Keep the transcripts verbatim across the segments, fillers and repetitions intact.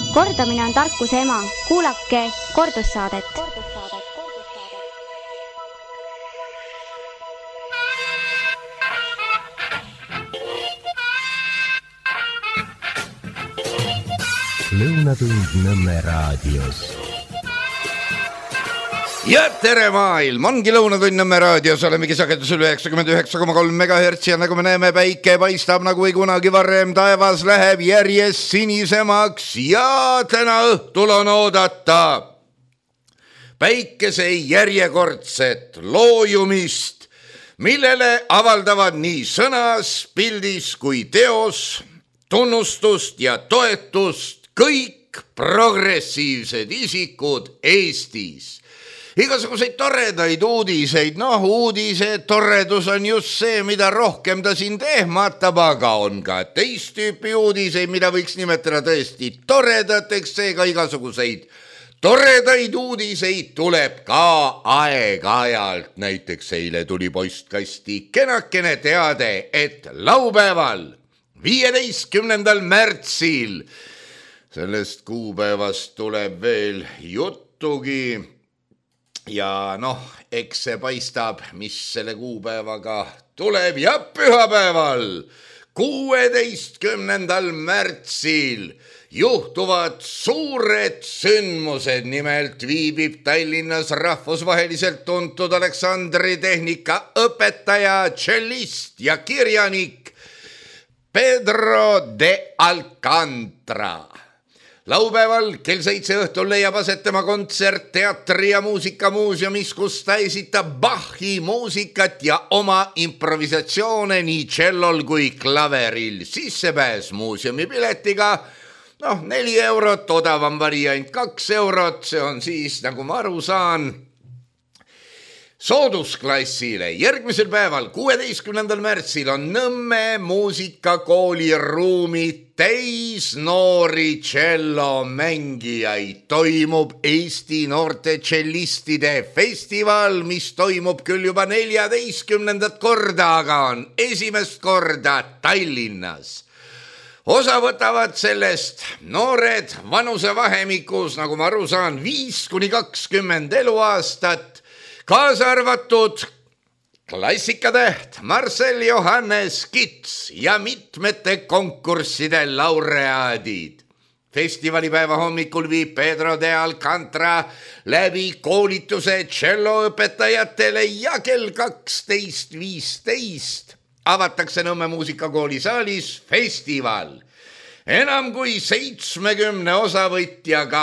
Kordamine on tarkuse ema. Kuulake kordussaadet. Lõunatund Nõmme raadios. Ja tere maailm, ongi Lõunatund Nõmme raadios, olemegi sagedusel üheksakümmend üheksa koma kolm megahertsi ja nagu me näeme, päike paistab nagu ei kunagi varem, taevas läheb järjest sinisemaks ja täna õhtul on oodata päikese järjekordset loojumist, millele avaldavad nii sõnas, pildis kui teos tunnustust ja toetust kõik progressiivsed isikud Eestis. Igasuguseid toredaid uudiseid, noh uudised, toredus on just see, mida rohkem ta sind ehmatab, aga on ka teist tüüpi uudiseid, mida võiks nimetada tõesti toredateks, seega igasuguseid toredaid uudiseid tuleb ka aeg-ajalt. Näiteks eile tuli postkasti kenakene teade, et laupäeval viieteistkümnendal märtsil, sellest kuupäevast tuleb veel juttugi ja noh, eks see paistab, mis selle kuupäevaga tuleb ja pühapäeval, kuueteistkümnendal märtsil juhtuvad suured sündmused, nimelt viibib Tallinnas rahvusvaheliselt tuntud Aleksandri tehnika õpetaja, tšellist ja kirjanik Pedro de Alcantara. Laupäeval kell seitse õhtul leiab aset tema kontsert Teatri- ja muusikamuuseumis, kus ta esitab Bachi muusikat ja oma improvisatsioone nii tšellol kui klaveril. Sissepääs muuseumi piletiga, noh, neli eurot, odavam variant kaks eurot, see on siis, nagu ma aru saan, soodusklassile. Järgmisel päeval, kuueteistkümnendal märtsil on Nõmme muusikakooli ruumid täis noori tšellomängijaid. Toimub Eesti noorte tšellistide festival, mis toimub küll juba neljateistkümnendat korda, aga on esimest korda Tallinnas. Osa võtavad sellest noored vanusevahemikus, nagu ma aru saan, viis kuni kakskümmend eluaastat, kaasa arvatud klassikatäht Marcel Johannes Kits ja mitmete konkursside laureaadid. Festivalipäeva hommikul viib Pedro de Alcantara läbi koolituse tšelloõpetajatele ja kell kaksteist viisteist avatakse Nõmme muusikakooli saalis festival. Enam kui seitsmekümne osavõtjaga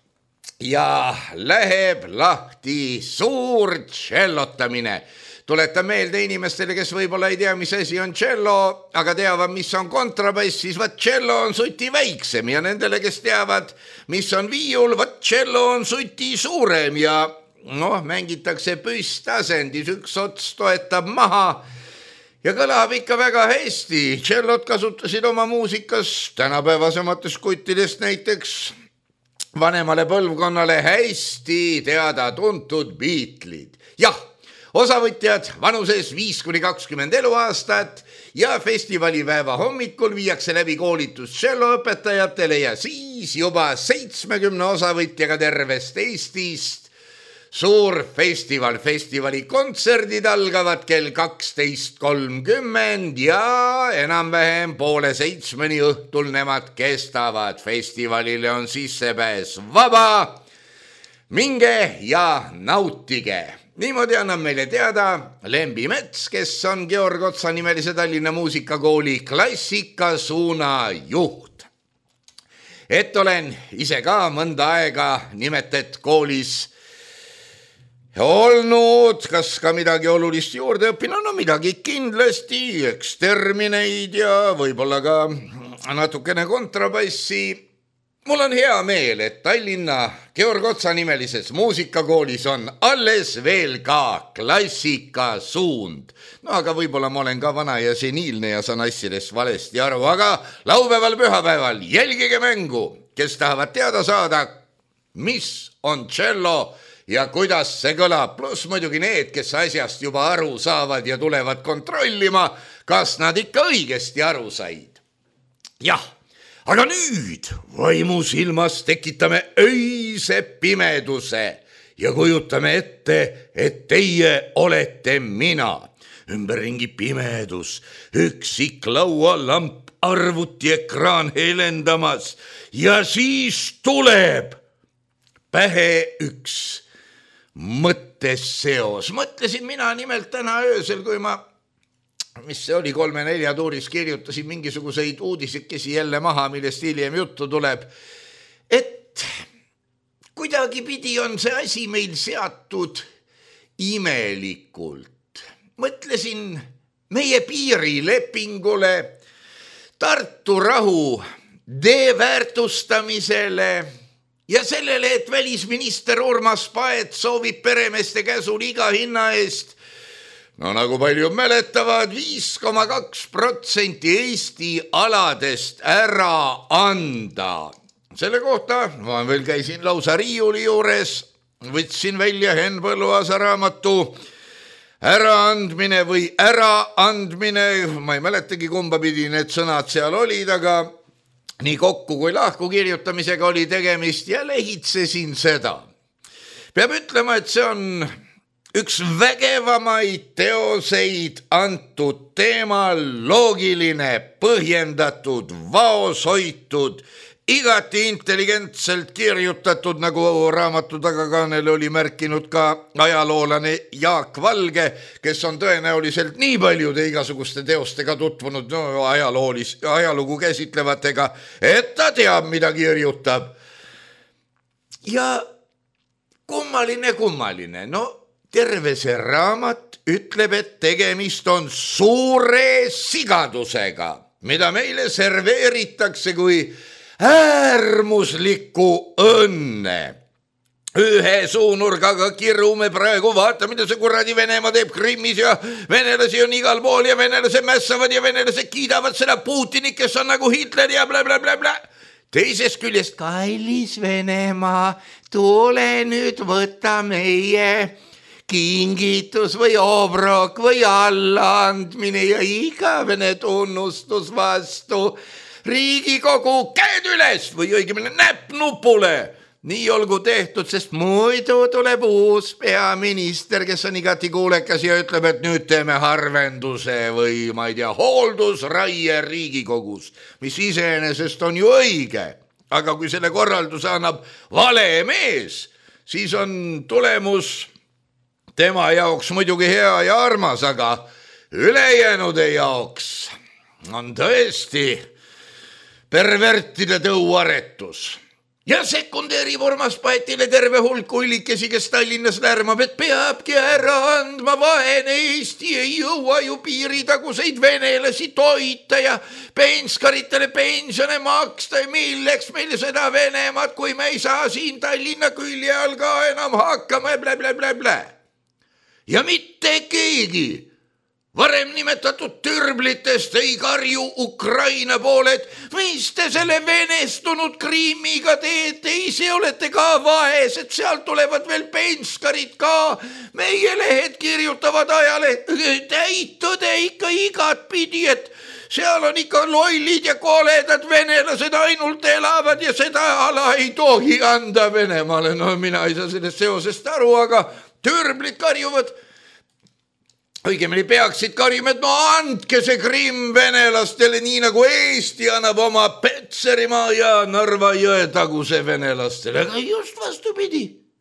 ja läheb lahti suur tšellotamine. Tuletan meelde inimestele, kes võib-olla ei tea, mis asi on tšello, aga teavad, mis on kontrabass, siis vaat tšello on suti väiksem ja nendele, kes teavad, mis on viiul, vaat tšello on suti suurem ja noh, mängitakse püstasendis, üks ots toetab maha ja kõlab ikka väga hästi. Tšellot kasutasid oma muusikas tänapäevasemates kuttidest näiteks vanemale põlvkonnale hästi teada tuntud Beatles'id. Jah, osavõtjad vanuses viis kuni kakskümmend eluaastat ja festivalipäeva hommikul viiakse läbi koolitus tšelloõpetajatele ja siis juba seitsmekümne osavõtjaga tervest Eestist suur festival. Festivali kontserdid algavad kell kaksteist kolmkümmend ja enam-vähem poole seitsmeni õhtul nemad kestavad. Festivalile on sissepääs vaba. Minge ja nautige. Niimoodi annab meile teada Lembi Mets, kes on Georg Otsa nimelise Tallinna muusikakooli klassikasuuna juht. Et olen ise ka mõnda aega nimetet koolis olnud, kas ka midagi olulist juurde õppinud, no midagi kindlasti, eks termineid ja võib-olla ka natukene kontrabassi. Mul on hea meel, et Tallinna Georg Otsa nimelises muusikakoolis on alles veel ka klassikasuund. No aga võib-olla ma olen ka vana ja seniilne ja saan asjadest valesti aru, aga laupäeval pühapäeval jälgige mängu, kes tahavad teada saada, mis on tšello ja kuidas see kõlab, pluss muidugi need, kes asjast juba aru saavad ja tulevad kontrollima, kas nad ikka õigesti aru said. Jah, Aga nüüd vaimusilmas tekitame öise pimeduse ja kujutame ette, et teie olete mina. Ümberringi pimedus, üksik laualamp, arvuti ekraan helendamas ja siis tuleb pähe üks mõtteseos. Mõtlesin mina nimelt täna öösel, kui ma mis see oli, kolme-nelja tuuris kirjutasin mingisuguseid uudisekesi jälle maha, millest hiljem juttu tuleb, et kuidagi pidi on see asi meil seatud imelikult. Mõtlesin meie piirilepingule, Tartu rahu deväärtustamisele ja sellele, et välisminister Urmas Paet soovib peremeeste käsul iga hinna eest no nagu palju mäletavad, viis koma kaks protsenti Eesti aladest ära anda. Selle kohta ma veel käisin lausa riiuli juures, võtsin välja Henn Põlluaasa raamatu äraandmine või äraandmine, ma ei mäletagi kumba pidi need sõnad seal olid, aga nii kokku kui lahku kirjutamisega oli tegemist ja lehitsesin seda. Peab ütlema, et see on üks vägevamaid teoseid antud teemal, loogiline, põhjendatud, vaoshoitud, igati intelligentselt kirjutatud, nagu raamatu tagakaanel oli märkinud ka ajaloolane Jaak Valge, kes on tõenäoliselt nii paljude igasuguste teostega tutvunud, no ajaloolis, ajalugu käsitlevatega, et ta teab, mida kirjutab. Ja kummaline, kummaline, no terve see raamat ütleb, et tegemist on suure sigadusega, mida meile serveeritakse kui äärmuslikku õnne. Ühe suunurgaga kirume praegu, vaata, mida see kuradi Venemaa teeb Krimmis ja venelasi on igal pool ja venelased mässavad ja venelased kiidavad seda Putinit, kes on nagu Hitler ja bla bla bla bla. Teisest küljest, kallis Venemaa, tule nüüd võtta meie kingitus või obrok või allaandmine ja igavene tunnustus vastu. Riigikogu, käed üles või õigemini näpp nupule. Nii olgu tehtud, sest muidu tuleb uus peaminister, kes on igati kuulekas ja ütleb, et nüüd teeme harvenduse või ma ei tea, hooldusraie Riigikogus, mis iseenesest on ju õige. Aga kui selle korralduse annab vale mees, siis on tulemus tema jaoks muidugi hea ja armas, aga ülejäänude jaoks on tõesti pervertide tõuaretus. Ja sekundeerib Urmas Paetile terve hulk hullikesi, kes Tallinnas lärmab, et peabki ära andma, vaene Eesti ei jõua ju piiritaguseid venelasi toita ja penskaritele pensione maksta ja milleks meile seda Venemaad, kui me ei saa siin Tallinna külje all ka enam hakkama ja blä, blä, blä, blä. Ja mitte keegi varem nimetatud türblitest ei karju Ukraina poole, et mis te selle venestunud Krimmiga teete, ise olete ka vaesed, sealt tulevad veel penskarid ka. Meie lehed kirjutavad ajale täitõde ikka igat pidi, et seal on ikka lollid ja koledad venelased ainult elavad ja seda ala ei tohi anda Venemaale. No mina ei saa sellest seosest aru, aga türblid karjuvad. Õigemini peaksid karjuma, et no andke see Krimm venelastele, nii nagu Eesti annab oma Petserimaa ja Narva jõe taguse venelastele. Aga just vastupidi.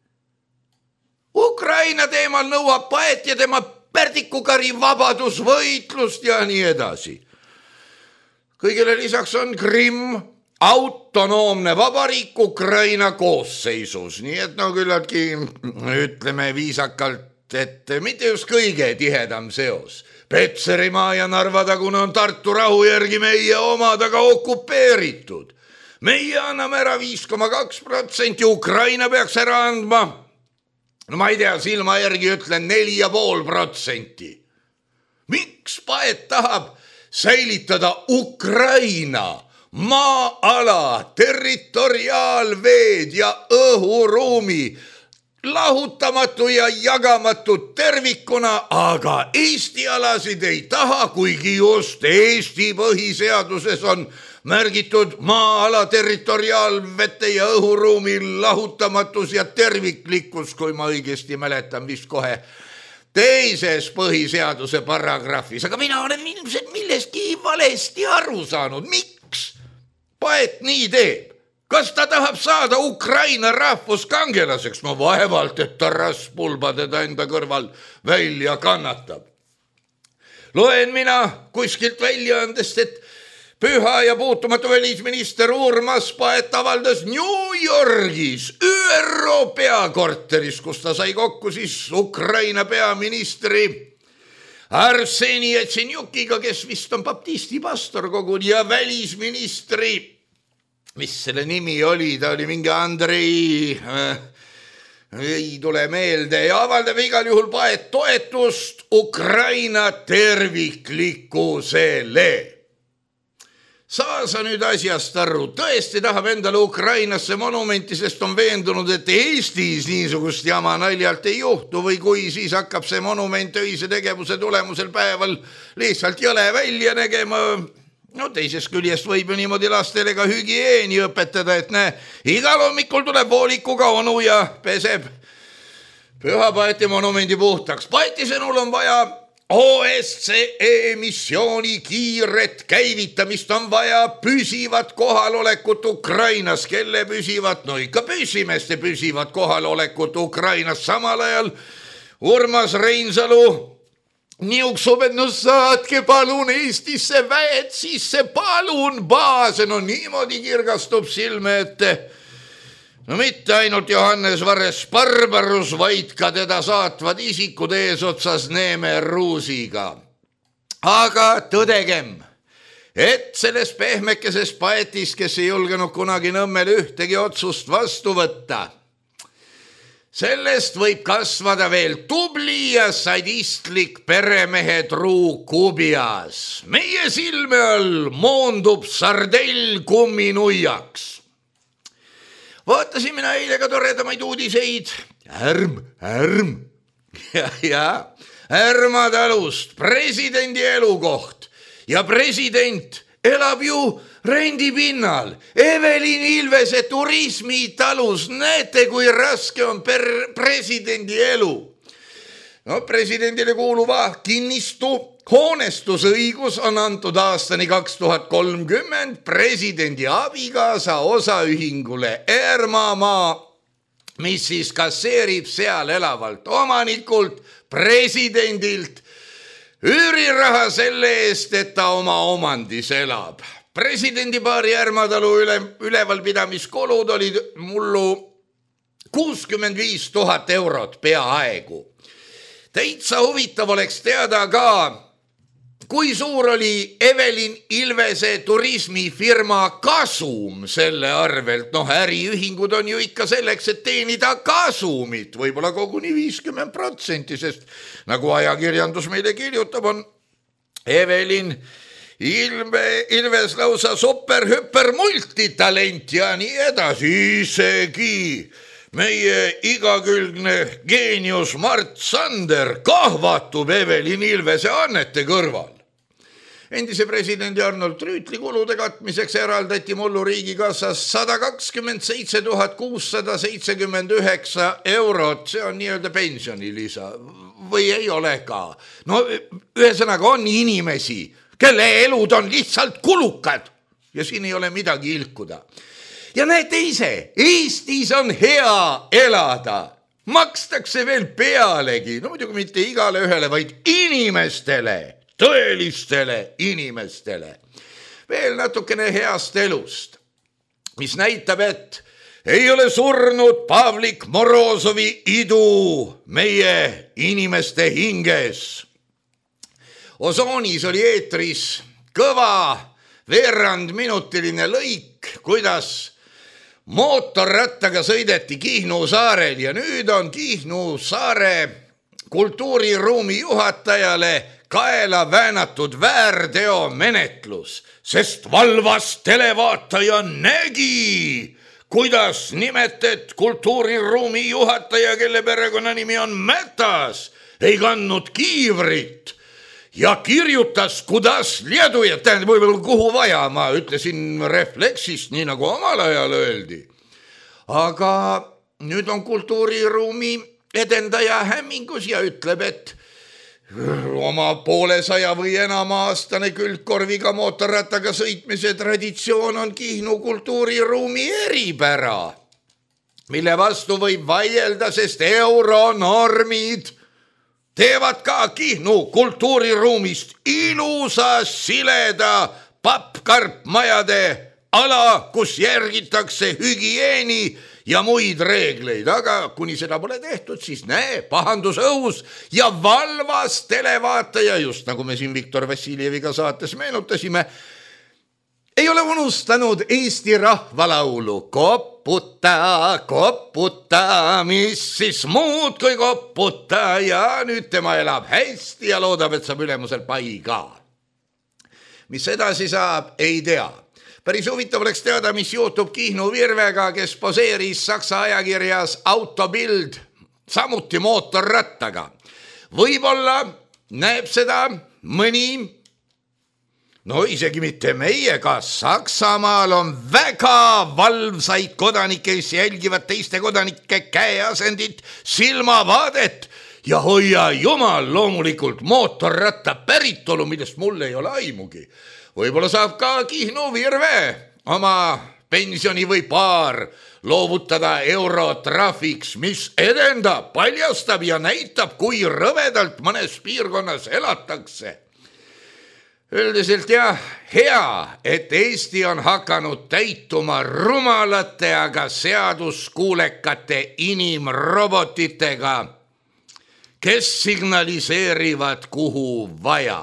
Ukraina teemal nõuab Paet ja tema pärdikukari vabadusvõitlust ja nii edasi. Kõigele lisaks on Krimm autonoomne vabariik Ukraina koosseisus, nii et no küllaltki ütleme viisakalt, et mitte just kõige tihedam seos. Petserimaa ja Narva tagune on Tartu rahu järgi meie omad, aga okupeeritud. Meie anname ära viis koma kaks protsenti, Ukraina peaks ära andma, no ma ei tea, silma järgi ütlen neli ja pool protsenti. Miks Paet tahab säilitada Ukraina maa-ala, territoriaalveed ja õhuruumi lahutamatu ja jagamatu tervikuna, aga Eesti alasid ei taha, kuigi just Eesti põhiseaduses on märgitud maa-ala territoriaalvete ja õhuruumi lahutamatus ja terviklikkus, kui ma õigesti mäletan, vist kohe teises põhiseaduse paragrahvis. Aga mina olen ilmselt millestki valesti aru saanud. Miks Paet nii teeb? Kas ta tahab saada Ukraina rahvuskangelaseks? No vaevalt, et ta raspulba teda enda kõrval välja kannatab. Loen mina kuskilt väljaandest, et püha ja puutumatu välisminister Urmas Paet avaldas New Yorgis Ü R O peakorteris, kus ta sai kokku siis Ukraina peaministri Arseni Jatsenjukiga, kes vist on baptisti pastor koguni, ja välisministri, mis selle nimi oli, ta oli mingi Andrei, äh, ei tule meelde, ja avaldab igal juhul Paet toetust Ukraina terviklikkusele. Saa sa nüüd asjast aru, tõesti tahab endale Ukrainasse monumenti, sest on veendunud, et Eestis niisugust jama naljalt ei juhtu, või kui siis hakkab see monument öise tegevuse tulemusel päeval lihtsalt jõle välja nägema. No teisest küljest võib ju niimoodi lastele ka hügieeni õpetada, et näe, igal hommikul tuleb voolikuga onu ja peseb Püha Paeti monumendi puhtaks. Paeti sõnul on vaja O S C E missiooni kiiret käivitamist, on vaja püsivat kohalolekut Ukrainas, kelle püsivat, no ikka püsimeeste püsivat kohalolekut Ukrainas. Samal ajal Urmas Reinsalu niuksub, et no saatke palun Eestisse väed sisse, palun baase. No niimoodi kirgastub silme ette. No mitte ainult Johannes Vares Barbarus, vaid ka teda saatvad isikud eesotsas Neeme Ruusiga. Aga tõdegem, et selles pehmekeses Paetis, kes ei julgenud kunagi Nõmmel ühtegi otsust vastu võtta, sellest võib kasvada veel tubli ja sadistlik peremehe truu Kubias. Meie silme all moondub sardell kumminuiaks. Vaatasin mina eile ka toredamaid uudiseid. Ärm, ärm. Ja, ja, Ärmatalust presidendi elukoht. Ja president elab ju rendipinnal. Evelin Ilvese turismitalus. Näete, kui raske on per presidendi elu. No, presidendile kuuluva kinnistu hoonestusõigus on antud aastani kaks tuhat kolmkümmend presidendi abikaasa osaühingule Ermamaa, mis siis kasseerib seal elavalt omanikult, presidendilt üüriraha selle eest, et ta oma omandis elab. Presidendi paari Ärmatalu üle, ülevalpidamiskulud olid mullu kuuskümmend viis tuhat eurot peaaegu. Täitsa huvitav oleks teada ka, kui suur oli Evelin Ilvese turismifirma kasum selle arvelt. Noh, äriühingud on ju ikka selleks, et teenida kasumit, võib-olla koguni viiskümmend protsenti, sest nagu ajakirjandus meile kirjutab, on Evelin Ilve, Ilves lausa super-hüper multitalent ja nii edasi. Isegi meie igakülgne geenius Mart Sander kahvatub Evelin Ilvese annete kõrval. Endise presidendi Arnold Rüütli kulude katmiseks eraldati mullu riigikassas sada kakskümmend seitse tuhat kuussada seitsekümmend üheksa eurot. See on nii-öelda pensionilisa või ei ole ka. No ühesõnaga on inimesi, kelle elud on lihtsalt kulukad ja siin ei ole midagi ilkuda. Ja näete ise, Eestis on hea elada. Makstakse veel pealegi, no muidugi mitte igale ühele, vaid inimestele, tõelistele inimestele. Veel natukene heast elust, mis näitab, et ei ole surnud Pavlik Morozovi idu meie inimeste hinges. Osoonis oli eetris kõva veerandminutiline lõik, kuidas mootorrattaga sõideti Kihnu saarel ja nüüd on Kihnu saare kultuuriruumi juhatajale kaela väänatud väärteo menetlus, sest valvas televaataja nägi, kuidas nimetad kultuuriruumi juhataja, kelle perekonnanimi on Mätas, ei kandnud kiivrit ja kirjutas, kuidas liedujad, tähendab võib-olla kuhu vaja, ma ütlesin refleksist, nii nagu omal ajal öeldi. Aga nüüd on kultuuriruumi edendaja hämmingus ja ütleb, et oma poolesaja või enama aastane külgkorviga mootorrattaga sõitmise traditsioon on Kihnu kultuuriruumi eripära, mille vastu võib vaielda, sest euronormid teevad ka Kihnu kultuuriruumist ilusa sileda pappkarpmajade ala, kus järgitakse hügieeni ja muid reegleid, aga kuni seda pole tehtud, siis näe, pahandus õhus ja valvas televaataja, just nagu me siin Viktor Vassiljeviga saates meenutasime, ei ole unustanud Eesti rahvalaulu Koputa, koputa, mis siis muud kui koputa, ja nüüd tema elab hästi ja loodab, et saab ülemusel pai ka. Mis edasi saab, ei tea. Päris huvitav oleks teada, mis juhtub Kihnu Virvega, kes poseeris Saksa ajakirjas Autobild samuti mootorrattaga. Võib-olla näeb seda mõni, no isegi mitte meie, ka Saksamaal on väga valvsaid kodanikke, kes jälgivad teiste kodanike käeasendit, silmavaadet ja hoia jumal loomulikult mootorratta päritolu, millest mul ei ole aimugi. Võib-olla saab ka Kihnu Virve oma pensioni või paar loovutada eurotrafiks, mis edendab, paljastab ja näitab, kui rõvedalt mõnes piirkonnas elatakse. Üldiselt jah, hea, et Eesti on hakanud täituma rumalate, aga seaduskuulekate inimrobotitega, kes signaliseerivad kuhu vaja.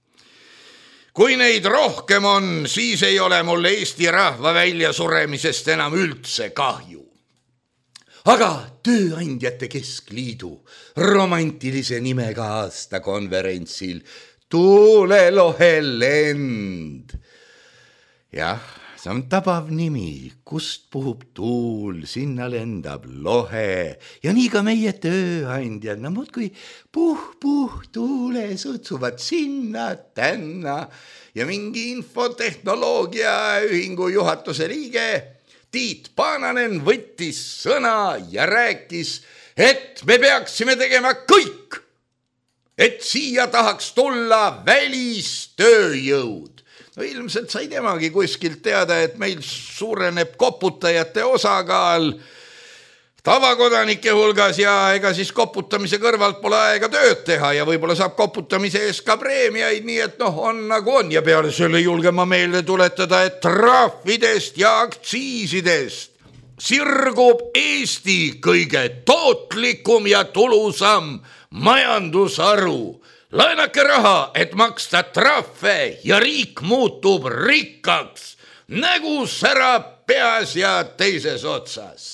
Kui neid rohkem on, siis ei ole mul Eesti rahva väljasuremisest enam üldse kahju. Aga Tööandjate Keskliidu romantilise nimega aastakonverentsil Tuulelohe lend. Jah, see on tabav nimi, kust puhub tuul, sinna lendab lohe ja nii ka meie tööandjad, no muudkui puh-puh tuule sutsuvad sinna tänna ja mingi infotehnoloogia ühingu juhatuse liige Tiit Paananen võttis sõna ja rääkis, et me peaksime tegema kõik, et siia tahaks tulla välistööjõud. No ilmselt sai temagi kuskilt teada, et meil suureneb koputajate osakaal tavakodanike hulgas ja ega siis koputamise kõrvalt pole aega tööd teha ja võib-olla saab koputamise eest ka preemiaid, nii et noh, on nagu on. Ja peale selle julgen ma meelde tuletada, et trahvidest ja aktsiisidest sirgub Eesti kõige tootlikum ja tulusam majandusharu. Laenake raha, et maksta trahve ja riik muutub rikkaks. Nägu särab peas ja teises otsas.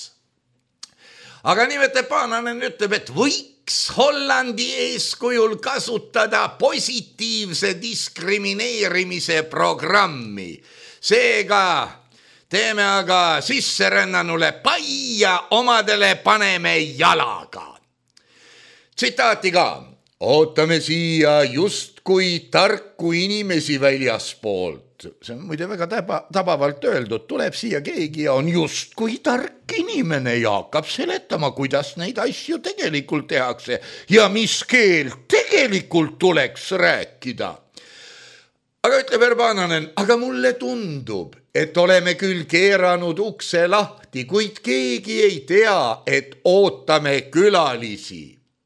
Aga nimete Paananen ütleb, et võiks Hollandi eeskujul kasutada positiivse diskrimineerimise programmi. Seega teeme aga sisserännanule pai ja omadele paneme jalaga. Tsitaati ka. Ootame siia justkui tarku inimesi väljaspoolt. See on muide väga taba, tabavalt öeldud. Tuleb siia keegi ja on justkui tark inimene ja hakkab seletama, kuidas neid asju tegelikult tehakse ja mis keelt tegelikult tuleks rääkida. Aga ütleb Paananen, aga mulle tundub, et oleme küll keeranud ukse lahti, kuid keegi ei tea, et ootame külalisi.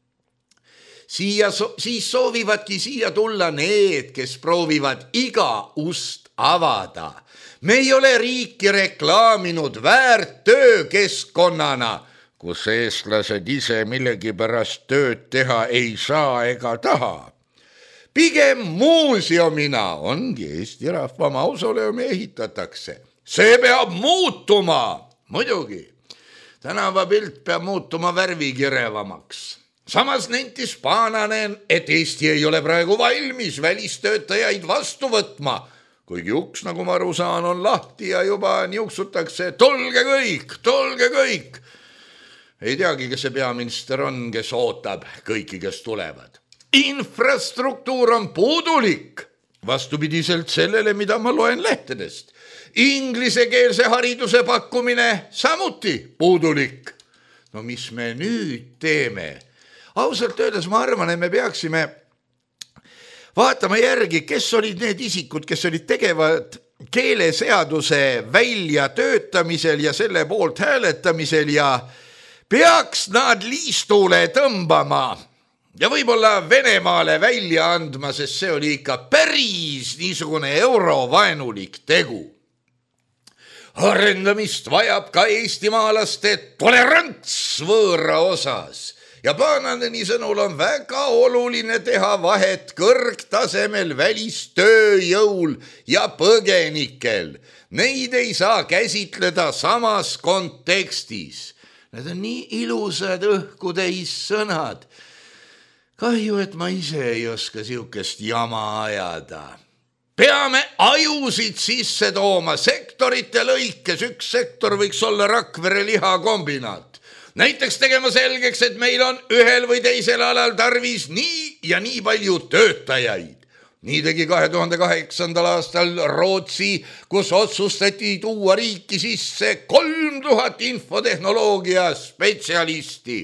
Siia, siis soovivadki siia tulla need, kes proovivad iga ust avada. Me ei ole riiki reklaaminud väärt töökeskkonnana, kus eestlased ise millegipärast tööd teha ei saa ega taha. Pigem muuseumina ongi Eesti rahva mausoleumi ehitatakse. See peab muutuma, muidugi. Tänavapilt peab muutuma värvikirevamaks. Samas nentis Paananen, et Eesti ei ole praegu valmis välistöötajaid vastu võtma, kuigi uks, nagu ma aru saan, on lahti ja juba niuksutakse, tulge kõik, tulge kõik. Ei teagi, kes see peaminister on, kes ootab kõiki, kes tulevad. Infrastruktuur on puudulik, vastupidiselt sellele, mida ma loen lehtedest. Inglisekeelse hariduse pakkumine samuti puudulik. No mis me nüüd teeme? Ausalt öeldes ma arvan, et me peaksime vaatama järgi, kes olid need isikud, kes olid tegevad keeleseaduse välja töötamisel ja selle poolt hääletamisel ja peaks nad liistule tõmbama ja võib-olla Venemaale välja andma, sest see oli ikka päris niisugune eurovaenulik tegu. Arendamist vajab ka eestimaalaste tolerants võõra osas ja Paanani sõnul on väga oluline teha vahet kõrgtasemel välistööjõul ja põgenikel. Neid ei saa käsitleda samas kontekstis. Need on nii ilusad õhkutäis sõnad. Kahju, et ma ise ei oska siukest jama ajada. Peame ajusid sisse tooma sektorite lõikes. Üks sektor võiks olla Rakvere lihakombinaat. Näiteks tegema selgeks, et meil on ühel või teisel alal tarvis nii ja nii palju töötajaid. Nii tegi kahe tuhande kaheksandal aastal Rootsi, kus otsustati tuua riiki sisse kolm tuhat infotehnoloogia spetsialisti.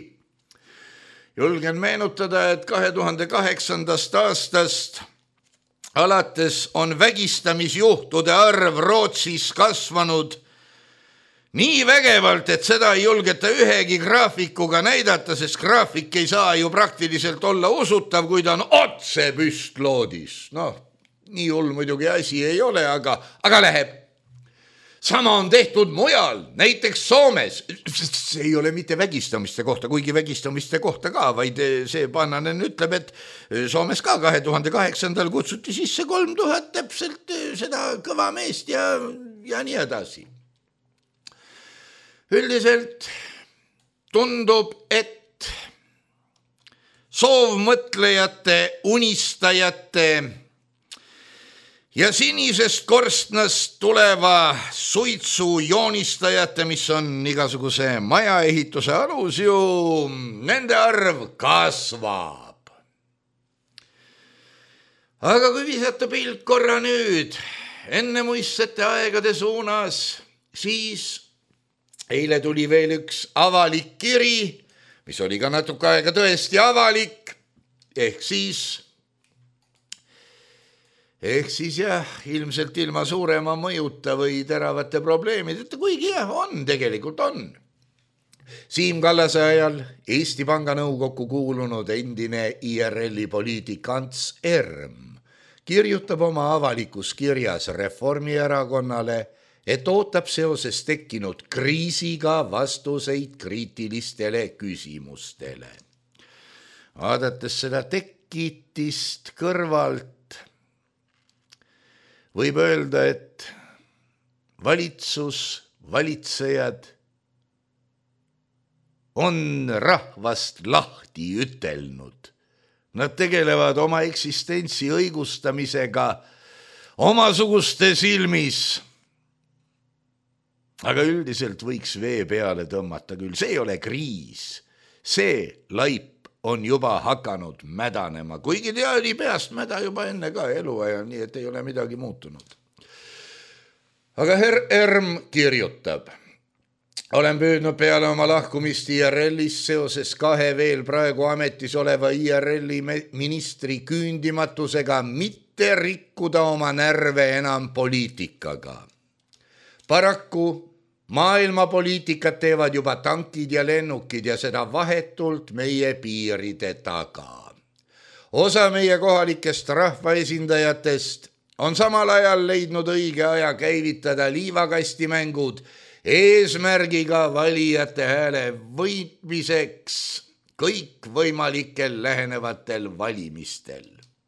Julgen meenutada, et kahe tuhande kaheksandast aastast alates on vägistamisjuhtude arv Rootsis kasvanud nii vägevalt, et seda ei julgeta ühegi graafikuga näidata, sest graafik ei saa ju praktiliselt olla usutav, kui ta on otse püstloodis. Noh, nii hull muidugi asi ei ole, aga, aga läheb. Sama on tehtud mujal, näiteks Soomes. See ei ole mitte vägistamiste kohta, kuigi vägistamiste kohta ka, vaid see Paananen ütleb, et Soomes ka kahe tuhande kaheksandal kutsuti sisse kolm tuhat täpselt seda kõva meest ja, ja nii edasi. Üldiselt tundub, et soovmõtlejate, unistajate ja sinisest korstnast tuleva suitsu joonistajate, mis on igasuguse majaehituse alus ju, nende arv kasvab. Aga kui visata pilk korra nüüd enne muistsete aegade suunas, siis eile tuli veel üks avalik kiri, mis oli ka natuke aega tõesti avalik, ehk siis Ehk siis jah, ilmselt ilma suurema mõjuta või teravate probleemideta, kuigi jah, on, tegelikult on. Siim Kallase ajal Eesti Panga nõukokku kuulunud endine I R L-i poliitik Ants Erm kirjutab oma avalikus kirjas Reformierakonnale, et ootab seoses tekkinud kriisiga vastuseid kriitilistele küsimustele. Vaadates seda tekitist kõrvalt, võib öelda, et valitsus, valitsejad on rahvast lahti ütelnud. Nad tegelevad oma eksistentsi õigustamisega omasuguste silmis. Aga üldiselt võiks vee peale tõmmata küll. See ei ole kriis. See laip on juba hakanud mädanema, kuigi tea oli peast mäda juba enne ka eluajal, nii et ei ole midagi muutunud. Aga herr Erm kirjutab, olen püüdnud peale oma lahkumist I R L-ist seoses kahe veel praegu ametis oleva I R L-i ministri küündimatusega mitte rikkuda oma närve enam poliitikaga. Paraku maailmapoliitikat teevad juba tankid ja lennukid ja seda vahetult meie piiride taga. Osa meie kohalikest rahvaesindajatest on samal ajal leidnud õige aja käivitada liivakastimängud eesmärgiga valijate hääle võitmiseks kõikvõimalikel lähenevatel valimistel.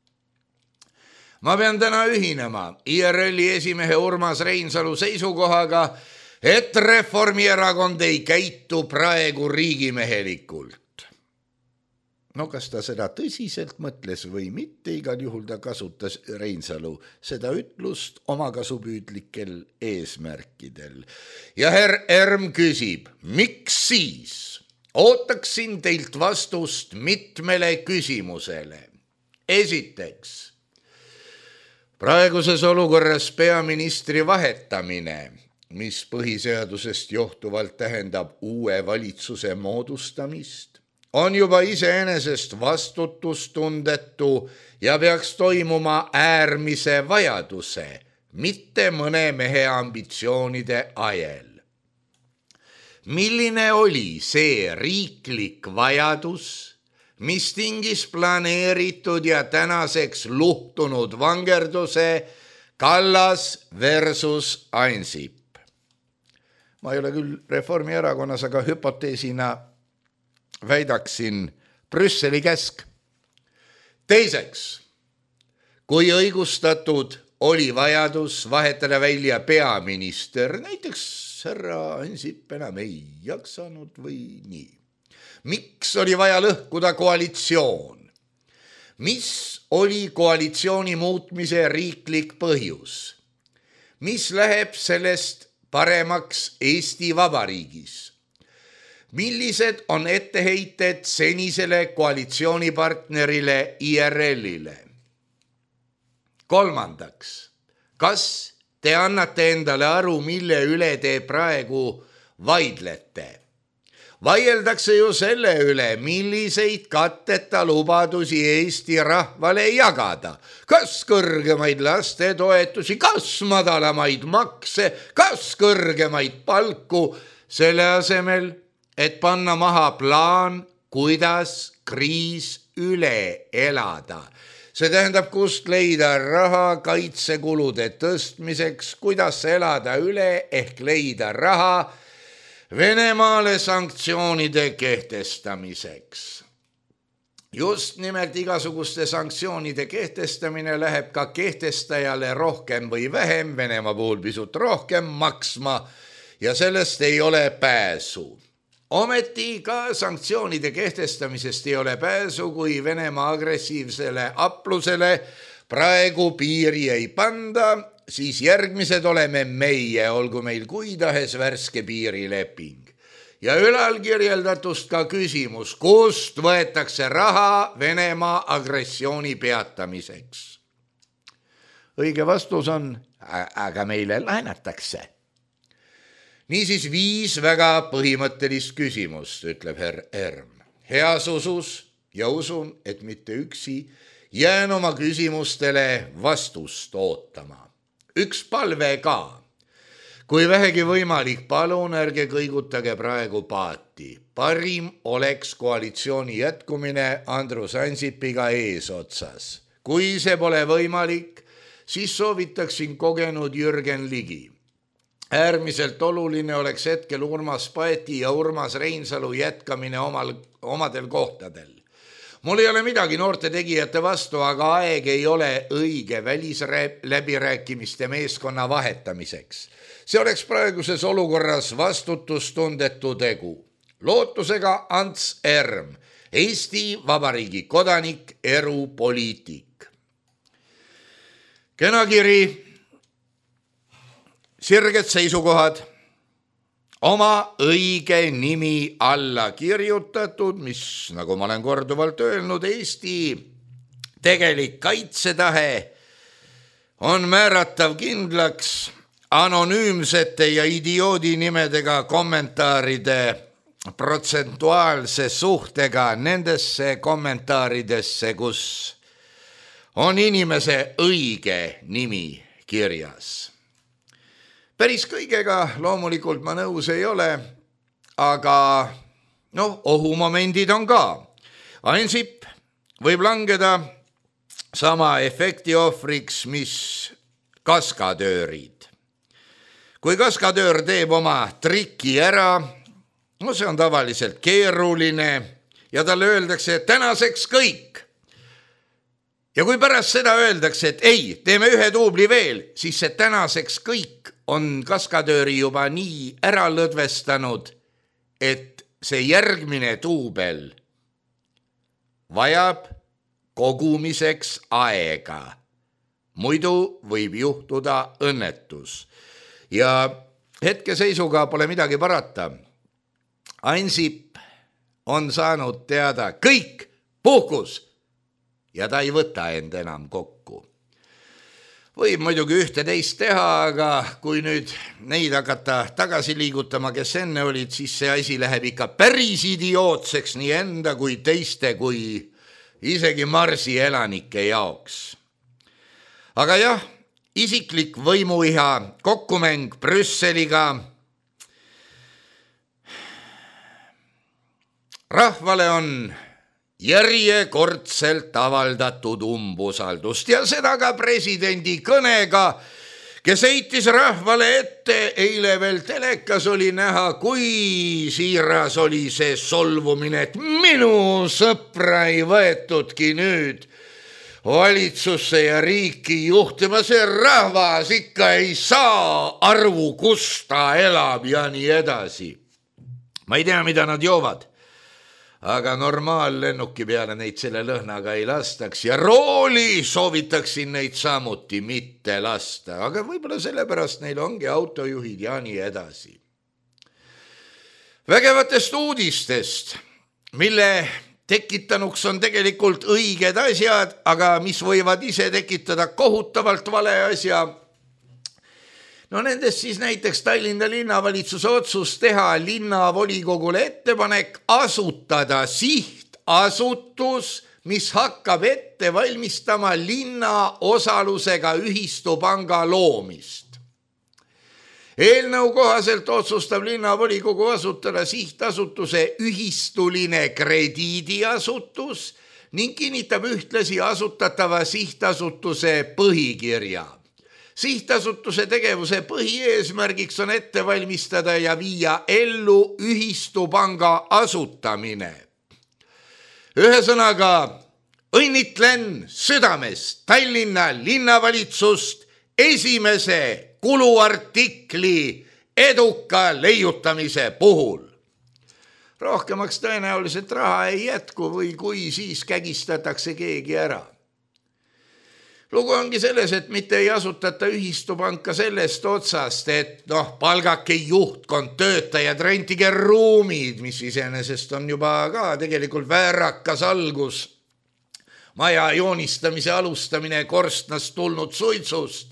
Ma pean täna ühinema I R L-i esimehe Urmas Reinsalu seisukohaga, et Reformierakond ei käitu praegu riigimehelikult. No kas ta seda tõsiselt mõtles või mitte, igal juhul ta kasutas Reinsalu seda ütlust omakasupüüdlikel eesmärkidel. Ja herr Erm küsib, miks siis? Ootaksin teilt vastust mitmele küsimusele. Esiteks, praeguses olukorras peaministri vahetamine, mis põhiseadusest johtuvalt tähendab uue valitsuse moodustamist, on juba iseenesest vastutustundetu ja peaks toimuma äärmise vajaduse, mitte mõne mehe ambitsioonide ajel. Milline oli see riiklik vajadus, mis tingis planeeritud ja tänaseks luhtunud vangerduse Kallas versus Ansip? Ma ei ole küll Reformierakonnas, aga hüpoteesina väidaksin Brüsseli käsk. Teiseks, kui õigustatud oli vajadus vahetada välja peaminister, näiteks härra Ansip enam ei jaksanud või nii. Miks oli vaja lõhkuda koalitsioon? Mis oli koalitsiooni muutmise riiklik põhjus? Mis läheb sellest paremaks Eesti Vabariigis? Millised on etteheited senisele koalitsioonipartnerile I R L-ile? Kolmandaks, kas te annate endale aru, mille üle te praegu vaidlete? Vaieldakse ju selle üle, milliseid katteta lubadusi Eesti rahvale jagada. Kas kõrgemaid lastetoetusi, kas madalamaid makse, kas kõrgemaid palku, selle asemel, et panna maha plaan, kuidas kriis üle elada. See tähendab, kust leida raha kaitsekulude tõstmiseks, kuidas elada üle ehk leida raha Venemaale sanktsioonide kehtestamiseks. Just nimelt igasuguste sanktsioonide kehtestamine läheb ka kehtestajale rohkem või vähem, Venemaa puhul pisut rohkem maksma ja sellest ei ole pääsu. Ometi ka sanktsioonide kehtestamisest ei ole pääsu, kui Venemaa agressiivsele aplusele praegu piiri ei panda, siis järgmised oleme meie, olgu meil kui tahes värske piirileping. Ja ülal kirjeldatust ka küsimus, kust võetakse raha Venemaa agressiooni peatamiseks. Õige vastus on, aga meile laenatakse. Niisiis viis väga põhimõttelist küsimust, ütleb herr Erm. Heas usus ja usun, et mitte üksi, jään oma küsimustele vastust ootama. Üks palve ka. Kui vähegi võimalik, palun ärge kõigutage praegu paati. Parim oleks koalitsiooni jätkumine Andrus Ansipiga eesotsas. Kui see pole võimalik, siis soovitaksin kogenud Jürgen Ligi. Äärmiselt oluline oleks hetkel Urmas Paeti ja Urmas Reinsalu jätkamine omal, omadel kohtadel. Mul ei ole midagi noorte tegijate vastu, aga aeg ei ole õige välisläbirääkimiste meeskonna vahetamiseks. See oleks praeguses olukorras vastutustundetu tegu. Lootusega Ants Erm, Eesti Vabariigi kodanik, erupoliitik. Kenakiri, sirged seisukohad, oma õige nimi alla kirjutatud, mis, nagu ma olen korduvalt öelnud, Eesti tegelik kaitsetahe on määratav kindlaks anonüümsete ja idioodi nimedega kommentaaride protsentuaalse suhtega nendesse kommentaaridesse, kus on inimese õige nimi kirjas. Päris kõigega loomulikult ma nõus ei ole, aga no, ohumomendid on ka. Ansip võib langeda sama efekti ohvriks, mis kaskadöörid. Kui kaskadöör teeb oma triki ära, no see on tavaliselt keeruline ja talle öeldakse, et tänaseks kõik. Ja kui pärast seda öeldakse, et ei, teeme ühe duubli veel, siis see tänaseks kõik on kaskadööri juba nii ära lõdvestanud, et see järgmine duubel vajab kogumiseks aega. Muidu võib juhtuda õnnetus. Ja hetkeseisuga pole midagi parata. Ansip on saanud teada kõik puhkus ja ta ei võta end enam kokku. Võib muidugi ühte teist teha, aga kui nüüd neid hakata tagasi liigutama, kes enne olid, siis see asi läheb ikka päris idiootseks nii enda kui teiste kui isegi Marsi elanike jaoks. Aga jah, isiklik võimuiha, kokkumäng Brüsseliga, rahvale on järjekordselt avaldatud umbusaldust ja seda ka presidendi kõnega, kes heitis rahvale ette, eile veel telekas oli näha, kui siiras oli see solvumine, et minu sõpra ei võetudki nüüd valitsusse ja riiki juhtima, see rahvas ikka ei saa arvu, kus ta elab ja nii edasi. Ma ei tea, mida nad joovad, aga normaallennuki peale neid selle lõhnaga ei lastaks ja rooli soovitaksin neid samuti mitte lasta, aga võib-olla sellepärast neil ongi autojuhid ja nii edasi. Vägevatest uudistest, mille tekitanuks on tegelikult õiged asjad, aga mis võivad ise tekitada kohutavalt vale asja. No nendest siis näiteks Tallinna linnavalitsuse otsus teha linnavolikogule ettepanek asutada sihtasutus, mis hakkab ette valmistama linna osalusega ühistupanga loomist. Eelnõu kohaselt otsustab linnavolikogu asutada sihtasutuse ühistuline krediidiasutus ning kinnitab ühtlasi asutatava sihtasutuse põhikirja. Sihtasutuse tegevuse põhieesmärgiks on ette valmistada ja viia ellu ühistupanga asutamine. Ühesõnaga, õnnitlen südamest Tallinna linnavalitsust esimese kuluartikli eduka leiutamise puhul. Rohkemaks tõenäoliselt raha ei jätku või kui siis kägistatakse keegi ära. Lugu ongi selles, et mitte ei asutata ühistupanka sellest otsast, et noh, palgake juhtkond, töötajad, rentige ruumid, mis iseenesest on juba ka tegelikult väärakas algus. Maja joonistamise alustamine korstnast tulnud suitsust.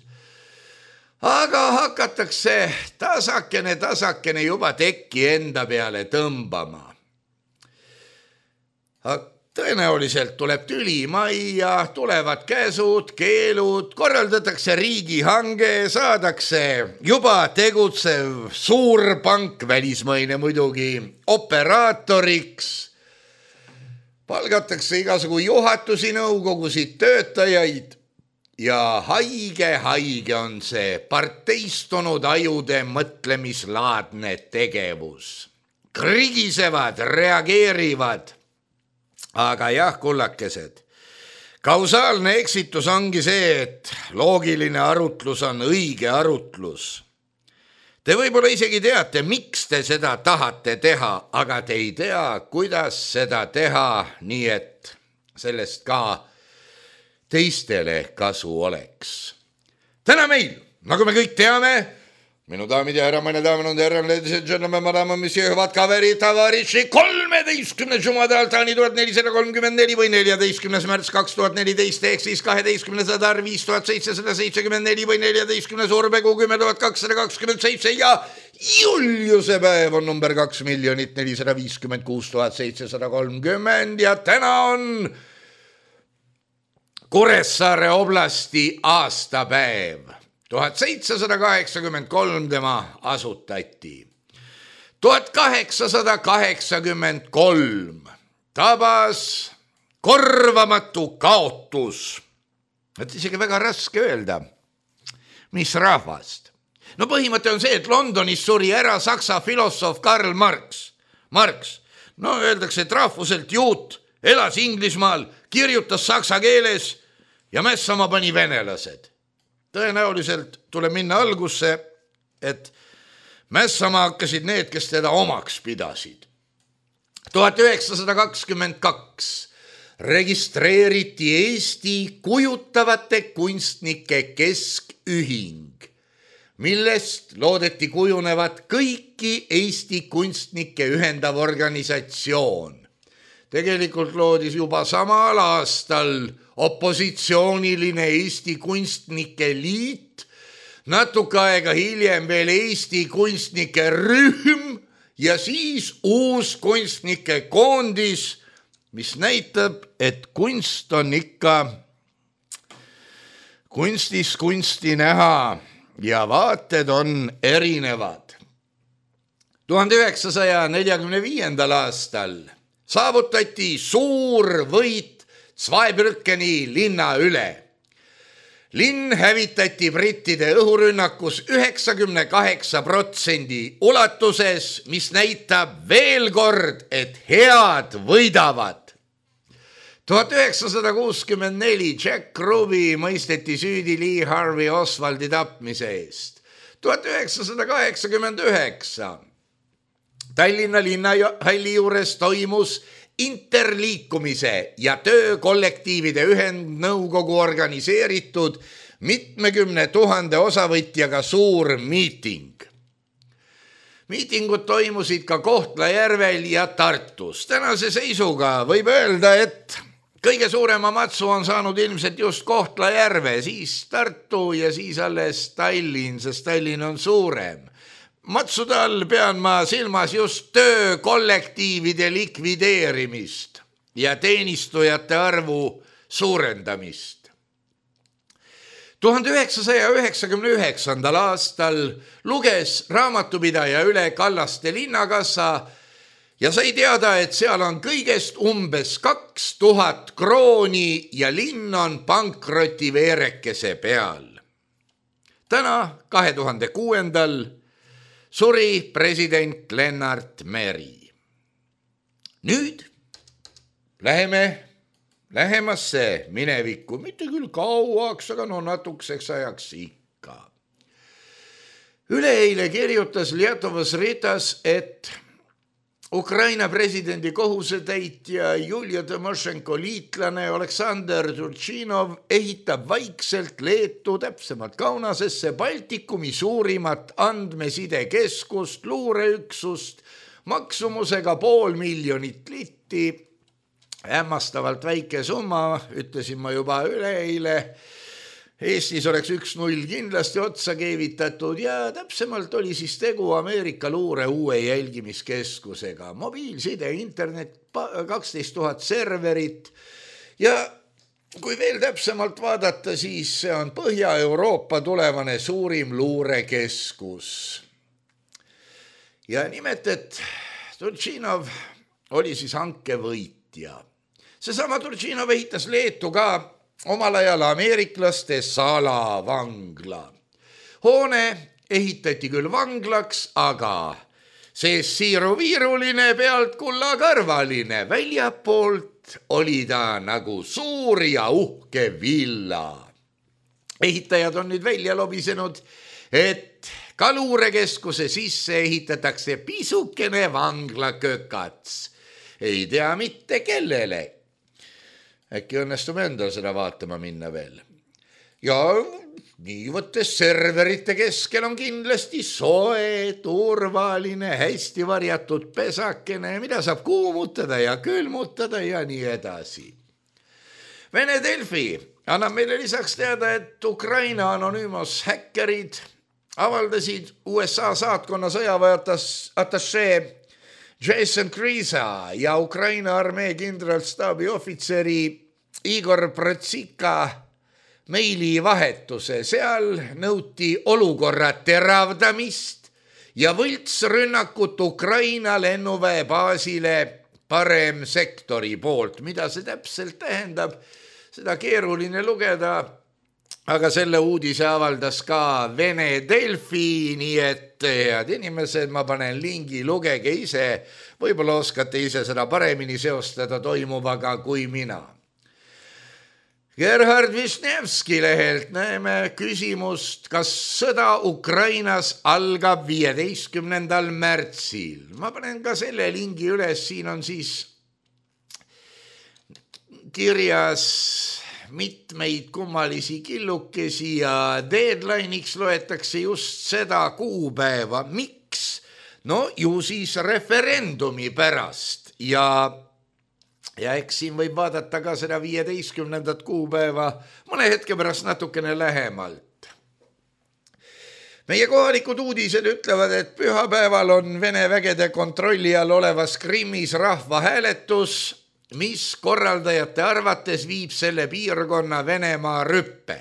Aga hakatakse tasakene, tasakene juba tekki enda peale tõmbama. Tõenäoliselt tuleb tüli majja, tulevad käsud, keelud, korraldatakse riigihange, saadakse juba tegutsev suurpank, välismaine muidugi, operaatoriks. Palgatakse igasugu juhatusi, nõukogusid, töötajaid. Ja haige, haige on see parteistunud ajude mõtlemislaadne tegevus. Krigisevad, reageerivad. Aga jah, kullakesed, kausaalne eksitus ongi see, et loogiline arutlus on õige arutlus. Te võib-olla isegi teate, miks te seda tahate teha, aga te ei tea, kuidas seda teha, nii et sellest ka teistele kasu oleks. Täna meil, nagu me kõik teame, minu daamid ja härra, meine daamid on härra, ladies and gentlemen, madame, monsieur, head kaverid, tavaritši, kolmeteistkümnes jumadal taani tuhat nelisada kolmkümmend neli või neljateistkümnes märts kaks tuhat neliteist ehk siis kaheteistkümnes adar viis tuhat seitsesada seitsekümmend neli või neljateistkümnes urbekuu kümme tuhat kakssada kakskümmend seitse ja Juliuse päev on number kaks miljonit nelisada viiskümmend kuus tuhat seitsesada kolmkümmend ja täna on Kuressaare oblasti aastapäev. tuhat seitsesada kaheksakümmend kolm tema asutati. tuhat kaheksasada kaheksakümmend kolm tabas korvamatu kaotus. Et isegi väga raske öelda, mis rahvast. No põhimõte on see, et Londonis suri ära saksa filosoof Karl Marx. Marx, no öeldakse, et rahvuselt juut, elas Inglismaal, kirjutas saksa keeles ja mässama pani venelased. Tõenäoliselt tuleb minna algusse, et mässama hakkasid need, kes teda omaks pidasid. tuhat üheksasada kakskümmend kaks registreeriti Eesti kujutavate kunstnike keskühing, millest loodeti kujunevat kõiki Eesti kunstnike ühendav organisatsioon. Tegelikult loodis juba samal aastal opositsiooniline Eesti kunstnike liit, natuke aega hiljem veel Eesti kunstnike rühm ja siis uus kunstnike koondis, mis näitab, et kunst on ikka kunstis kunsti näha ja vaated on erinevad. tuhande üheksasaja neljakümne viiendal aastal saavutati suur võit Zweibrückeni linna üle. Linn hävitati brittide õhurünnakus üheksakümne kaheksa protsendi ulatuses, mis näitab veel kord, et head võidavad. tuhat üheksasada kuuskümmend neli Jack Ruby mõisteti süüdi Lee Harvey Oswaldi tapmise eest. tuhat üheksasada kaheksakümmend üheksa Tallinna linnahalli juures toimus interliikumise ja töökollektiivide ühendnõukogu organiseeritud mitmekümne tuhande osavõtjaga suur miiting. Miitingud toimusid ka Kohtla-Järvel ja Tartus. Tänase seisuga võib öelda, et kõige suurema matsu on saanud ilmselt just Kohtla-Järve, siis Tartu ja siis alles Tallinn, sest Tallinn on suurem. Matsude all pean ma silmas just töökollektiivide likvideerimist ja teenistujate arvu suurendamist. tuhande üheksasaja üheksakümne üheksandal aastal luges raamatupidaja üle Kallaste linnakassa ja sai teada, et seal on kõigest umbes kaks tuhat krooni ja linn on pankroti veerekese peal. Täna, kahe tuhande kuuendal suri president Lennart Meri. Nüüd läheme lähemasse minevikku, mitte küll kauaks, aga no natukeseks ajaks ikka. Üleeile kirjutas Lietovas Ritas, et Ukraina presidendi kohusetäitja Julia Tomošenko liitlane Aleksandr Turchinov ehitab vaikselt Leetu, täpsemalt Kaunasesse, Baltikumi suurimat andmesidekeskust, luureüksust, maksumusega pool miljonit litti. Hämmastavalt väike summa, ütlesin ma juba üleeile. Eestis oleks üks null kindlasti otsa keevitatud ja täpsemalt oli siis tegu Ameerika luure uue jälgimiskeskusega. Mobiilside, internet, kaksteist tuhat serverit ja kui veel täpsemalt vaadata, siis see on Põhja-Euroopa tulevane suurim luurekeskus. Ja nimelt, et Turchinov oli siis hankevõitja. Seesama Turchinov ehitas Leetu ka omal ajal ameeriklaste salavangla. Hoone ehitati küll vanglaks, aga see siiruviiruline pealt kullakarvaline. Väljapoolt oli ta nagu suur ja uhke villa. Ehitajad on nüüd välja lobisenud, et ka luurekeskuse sisse ehitatakse pisukene vanglakökats. Ei tea mitte kellele. Äkki õnnestume endal seda vaatama minna veel. Ja nii võttes serverite keskel on kindlasti soe, turvaline, hästi varjatud pesakene, mida saab kuumutada ja külmutada ja nii edasi. Vene Delfi annab meile lisaks teada, et Ukraina anonüümos häkkerid avaldasid U S A saatkonna sõjaväeatašee Jason Krisa ja Ukraina armee kindralstaabi ohvitseri Igor Protsika meilivahetuse. Seal nõuti olukorra teravdamist ja võltsrünnakut Ukraina lennuväe baasile parem sektori poolt. Mida see täpselt tähendab, seda keeruline lugeda, aga selle uudise avaldas ka Vene Delfi, nii et head inimesed, ma panen lingi, lugege ise, võib-olla oskate ise seda paremini seostada toimuvaga kui mina. Gerhard Višnevski lehelt näeme küsimust, kas sõda Ukrainas algab viieteistkümnendal märtsil. Ma panen ka selle lingi üles, siin on siis kirjas mitmeid kummalisi killukesi ja deadline'iks loetakse just seda kuupäeva. Miks? No ju siis referendumi pärast ja, ja eks siin võib vaadata ka seda viieteistkümnendat kuupäeva mõne hetke pärast natukene lähemalt. Meie kohalikud uudised ütlevad, et pühapäeval on Vene vägede kontrolli all olevas Krimmis rahvahääletus, mis korraldajate arvates viib selle piirkonna Venemaa rüppe.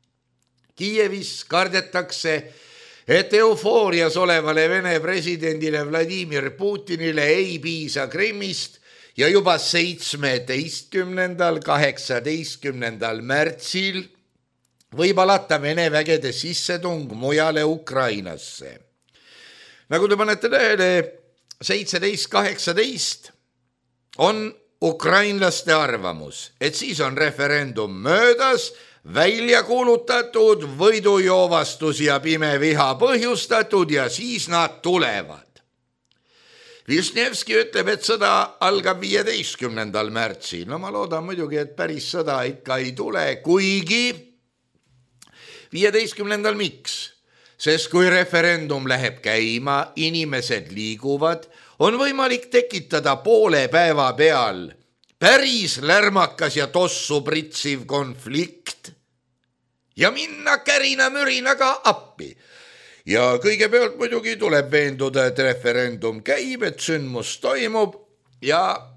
Kiievis kardetakse, et eufoorias olevale Vene presidendile Vladimir Putinile ei piisa Krimmist ja juba seitsmeteistkümnendal, kaheksateistkümnendal märtsil võib alata Vene vägede sissetung mujale Ukrainasse. Nagu te panete tähele, seitseteist kaheksateist on ukrainlaste arvamus, et siis on referendum möödas, välja kuulutatud, võidujoovastus ja pime viha põhjustatud ja siis nad tulevad. Vishnevski ütleb, et sõda algab viieteistkümnendal märtsil. No ma loodan muidugi, et päris sõda ikka ei tule, kuigi viieteistkümnendal miks? Sest kui referendum läheb käima, inimesed liiguvad, on võimalik tekitada poole päeva peal päris lärmakas ja tossu pritsiv konflikt ja minna kärina-mürinaga appi. Ja kõigepealt muidugi tuleb veenduda, et referendum käib, et sündmus toimub ja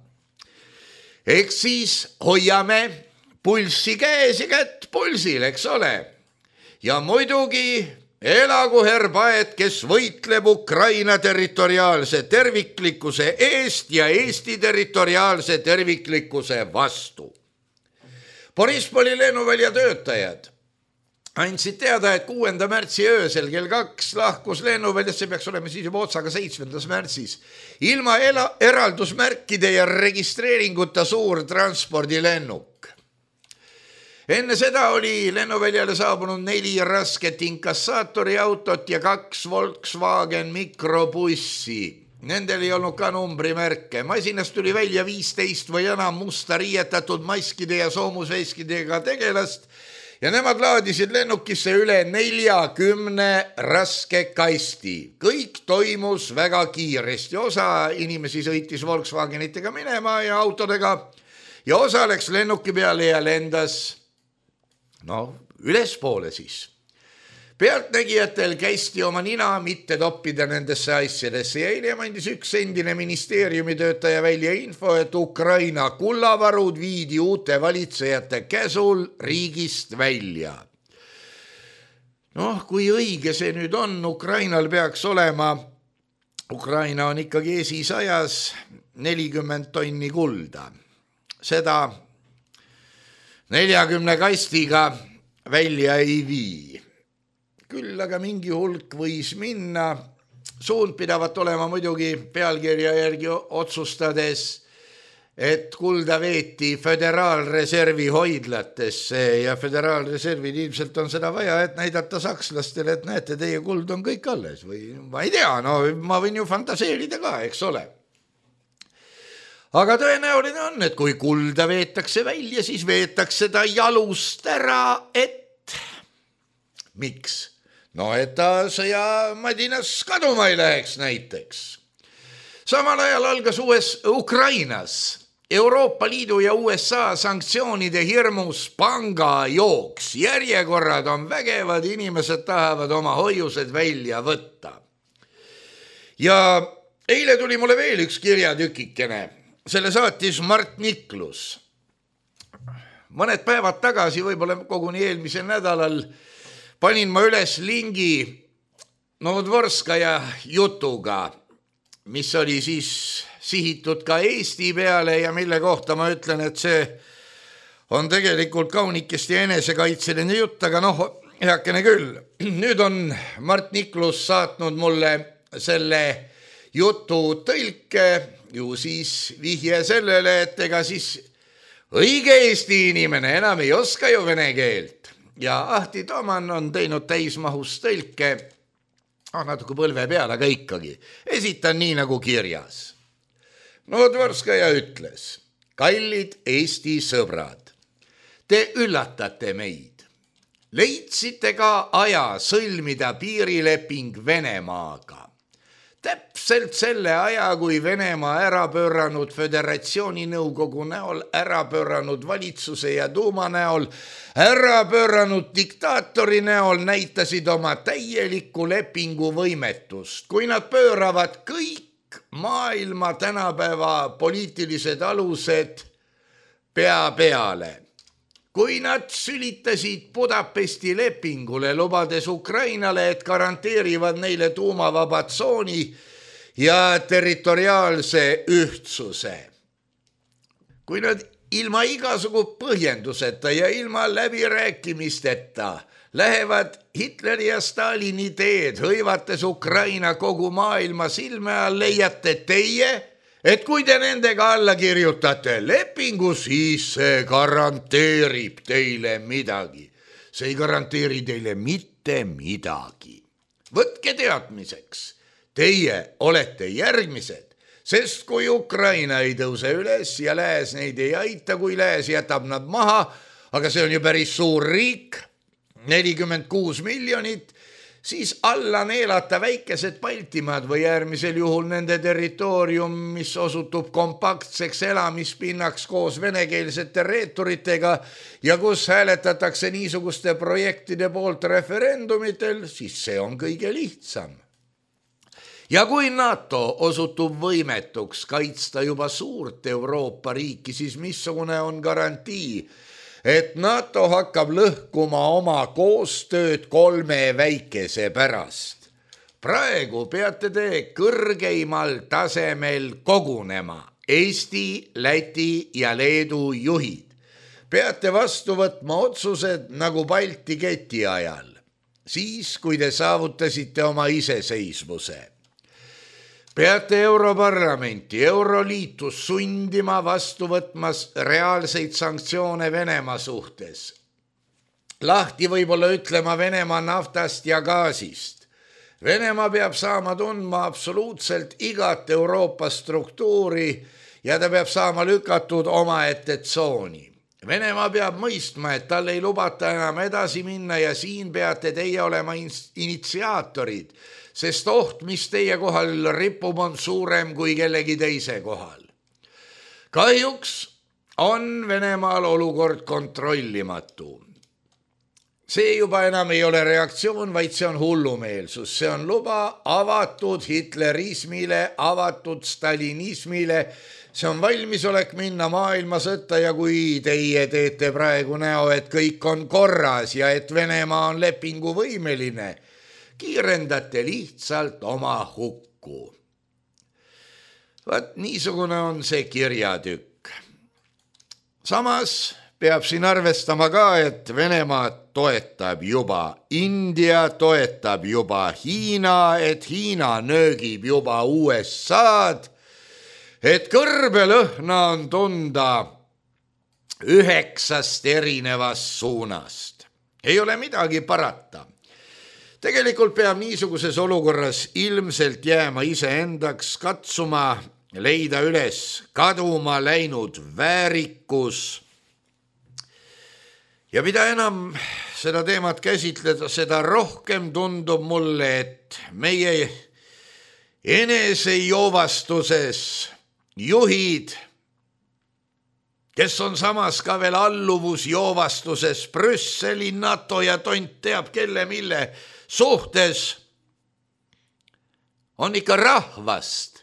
eks siis hoiame pulssi käes ja kätt pulsil, eks ole. Ja muidugi elagu Herbaet, kes võitleb Ukraina territoriaalse terviklikkuse eest ja Eesti territoriaalse terviklikkuse vastu. Borispoli lennuvälja töötajad andsid teada, et kuuenda märtsi öösel kell kaks lahkus lennuväljas, see peaks olema siis juba otsaga seitsmendas märtsis, ilma ela, eraldusmärkide ja registreeringuta suur transpordilennuk. Enne seda oli lennuväljale saabunud neli rasket inkassaatori autot ja kaks Volkswagen mikrobussi. Nendel ei olnud ka numbrimärke. Masinast tuli välja viisteist või enam musta riietatud maskide ja soomusveskidega tegelast ja nemad laadisid lennukisse üle neljakümne raske kasti. Kõik toimus väga kiiresti. Osa inimesi sõitis Volkswagenitega minema ja autodega ja osa läks lennuki peale ja lendas no ülespoole siis. Pealtnägijatel käisti oma nina mitte toppida nendesse asjadesse ja eile andis üks endine ministeeriumi töötaja välja info, et Ukraina kullavarud viidi uute valitsejate käsul riigist välja. Noh, kui õige see nüüd on, Ukrainal peaks olema, Ukraina on ikkagi esisajas nelikümmend tonni kulda. Seda neljakümne kastiga välja ei vii. Küll aga mingi hulk võis minna, suund pidavat olema muidugi pealkirja järgi otsustades, et kulda veeti föderaalreservi hoidlatesse ja föderaalreservid ilmselt on seda vaja, et näidata sakslastele, et näete, teie kuld on kõik alles või ma ei tea, no ma võin ju fantaseerida ka, eks ole. Aga tõenäoline on, et kui kulda veetakse välja, siis veetakse ta jalust ära, et miks? No, et ta sõjamadinas kaduma ei läheks näiteks. Samal ajal algas uues Ukrainas Euroopa Liidu ja U S A sanktsioonide hirmus pangajooks. Järjekorrad on vägevad, inimesed tahavad oma hoiused välja võtta. Ja eile tuli mulle veel üks kirjatükikene. Selle saatis Mart Niklus. Mõned päevad tagasi, võib-olla koguni eelmisel nädalal, panin ma üles lingi Novodvorskaja jutuga, mis oli siis sihitud ka Eesti peale ja mille kohta ma ütlen, et see on tegelikult kaunikest ja enesekaitseline jutt, aga noh, heakene küll. Nüüd on Mart Niklus saatnud mulle selle jutu tõlke, ju siis vihje sellele, et ega siis õige Eesti inimene enam ei oska ju vene keelt. Ja Ahti Toman on teinud täismahus tõlke, ah, natuke põlve peal, aga ikkagi. Esitan nii nagu kirjas. Novodvorskaja ütles, Kallid Eesti sõbrad, te üllatate meid. Leidsite ka aja sõlmida piirileping Venemaaga. Täpselt selle aja, kui Venemaa ära pööranud föderatsiooni nõukogu näol, ära pööranud valitsuse ja tuuma näol, ära pööranud diktaatori näol, näitasid oma täielikku lepingu võimetust. Kui nad pööravad kõik maailma tänapäeva poliitilised alused pea peale. Kui nad sülitasid Budapesti lepingule, lubades Ukrainale, et garanteerivad neile tuumavaba tsooni ja territoriaalse ühtsuse. Kui nad ilma igasugu põhjenduseta ja ilma läbirääkimisteta lähevad Hitleri ja Stalini teed, hõivates Ukraina kogu maailma silme all, leiate teie, et kui te nendega alla kirjutate lepingu, siis see garanteerib teile midagi. See ei garanteeri teile mitte midagi. Võtke teadmiseks, teie olete järgmised, sest kui Ukraina ei tõuse üles ja lääs neid ei aita, kui lääs jätab nad maha, aga see on ju päris suur riik, nelikümmend kuus miljonit, siis alla neelata väikesed Baltimaad või äärmisel juhul nende territoorium, mis osutub kompaktseks elamispinnaks koos venekeelsete reeturitega ja kus hääletatakse niisuguste projektide poolt referendumitel, siis see on kõige lihtsam. Ja kui NATO osutub võimetuks kaitsta juba suurt Euroopa riiki, siis missugune on garantii, et NATO hakkab lõhkuma oma koostööd kolme väikese pärast. Praegu peate te kõrgeimal tasemel kogunema Eesti, Läti ja Leedu juhid. Peate vastu võtma otsused nagu Balti keti ajal, siis kui te saavutasite oma iseseisvuse. Peate Europarlamenti, Euroliitu sundima vastu võtmas reaalseid sanktsioone Venemaa suhtes. Lahti võib-olla ütlema Venemaa naftast ja gaasist. Venemaa peab saama tundma absoluutselt igat Euroopa struktuuri ja ta peab saama lükatud omaette tsooni. Venemaa peab mõistma, et tal ei lubata enam edasi minna ja siin peate teie olema initsiaatorid, sest oht, mis teie kohal ripub, on suurem kui kellegi teise kohal. Kahjuks on Venemaal olukord kontrollimatu. See juba enam ei ole reaktsioon, vaid see on hullumeelsus. See on luba avatud hitlerismile, avatud stalinismile. See on valmisolek minna maailmasõtta ja kui teie teete praegu näo, et kõik on korras ja et Venemaa on lepinguvõimeline, kiirendate lihtsalt oma hukku. Vaat niisugune on see kirjatükk. Samas peab siin arvestama ka, et Venemaa toetab juba India, toetab juba Hiina, et Hiina nöögib juba U S A-d, et kõrbelõhna on tunda üheksast erinevast suunast. Ei ole midagi parata. Tegelikult peab niisuguses olukorras ilmselt jääma iseendaks, katsuma leida üles kaduma läinud väärikus. Ja mida enam seda teemat käsitleda, seda rohkem tundub mulle, et meie enesejoovastuses juhid, kes on samas ka veel alluvusjoovastuses Brüsseli, NATO ja tont teab kelle mille suhtes, on ikka rahvast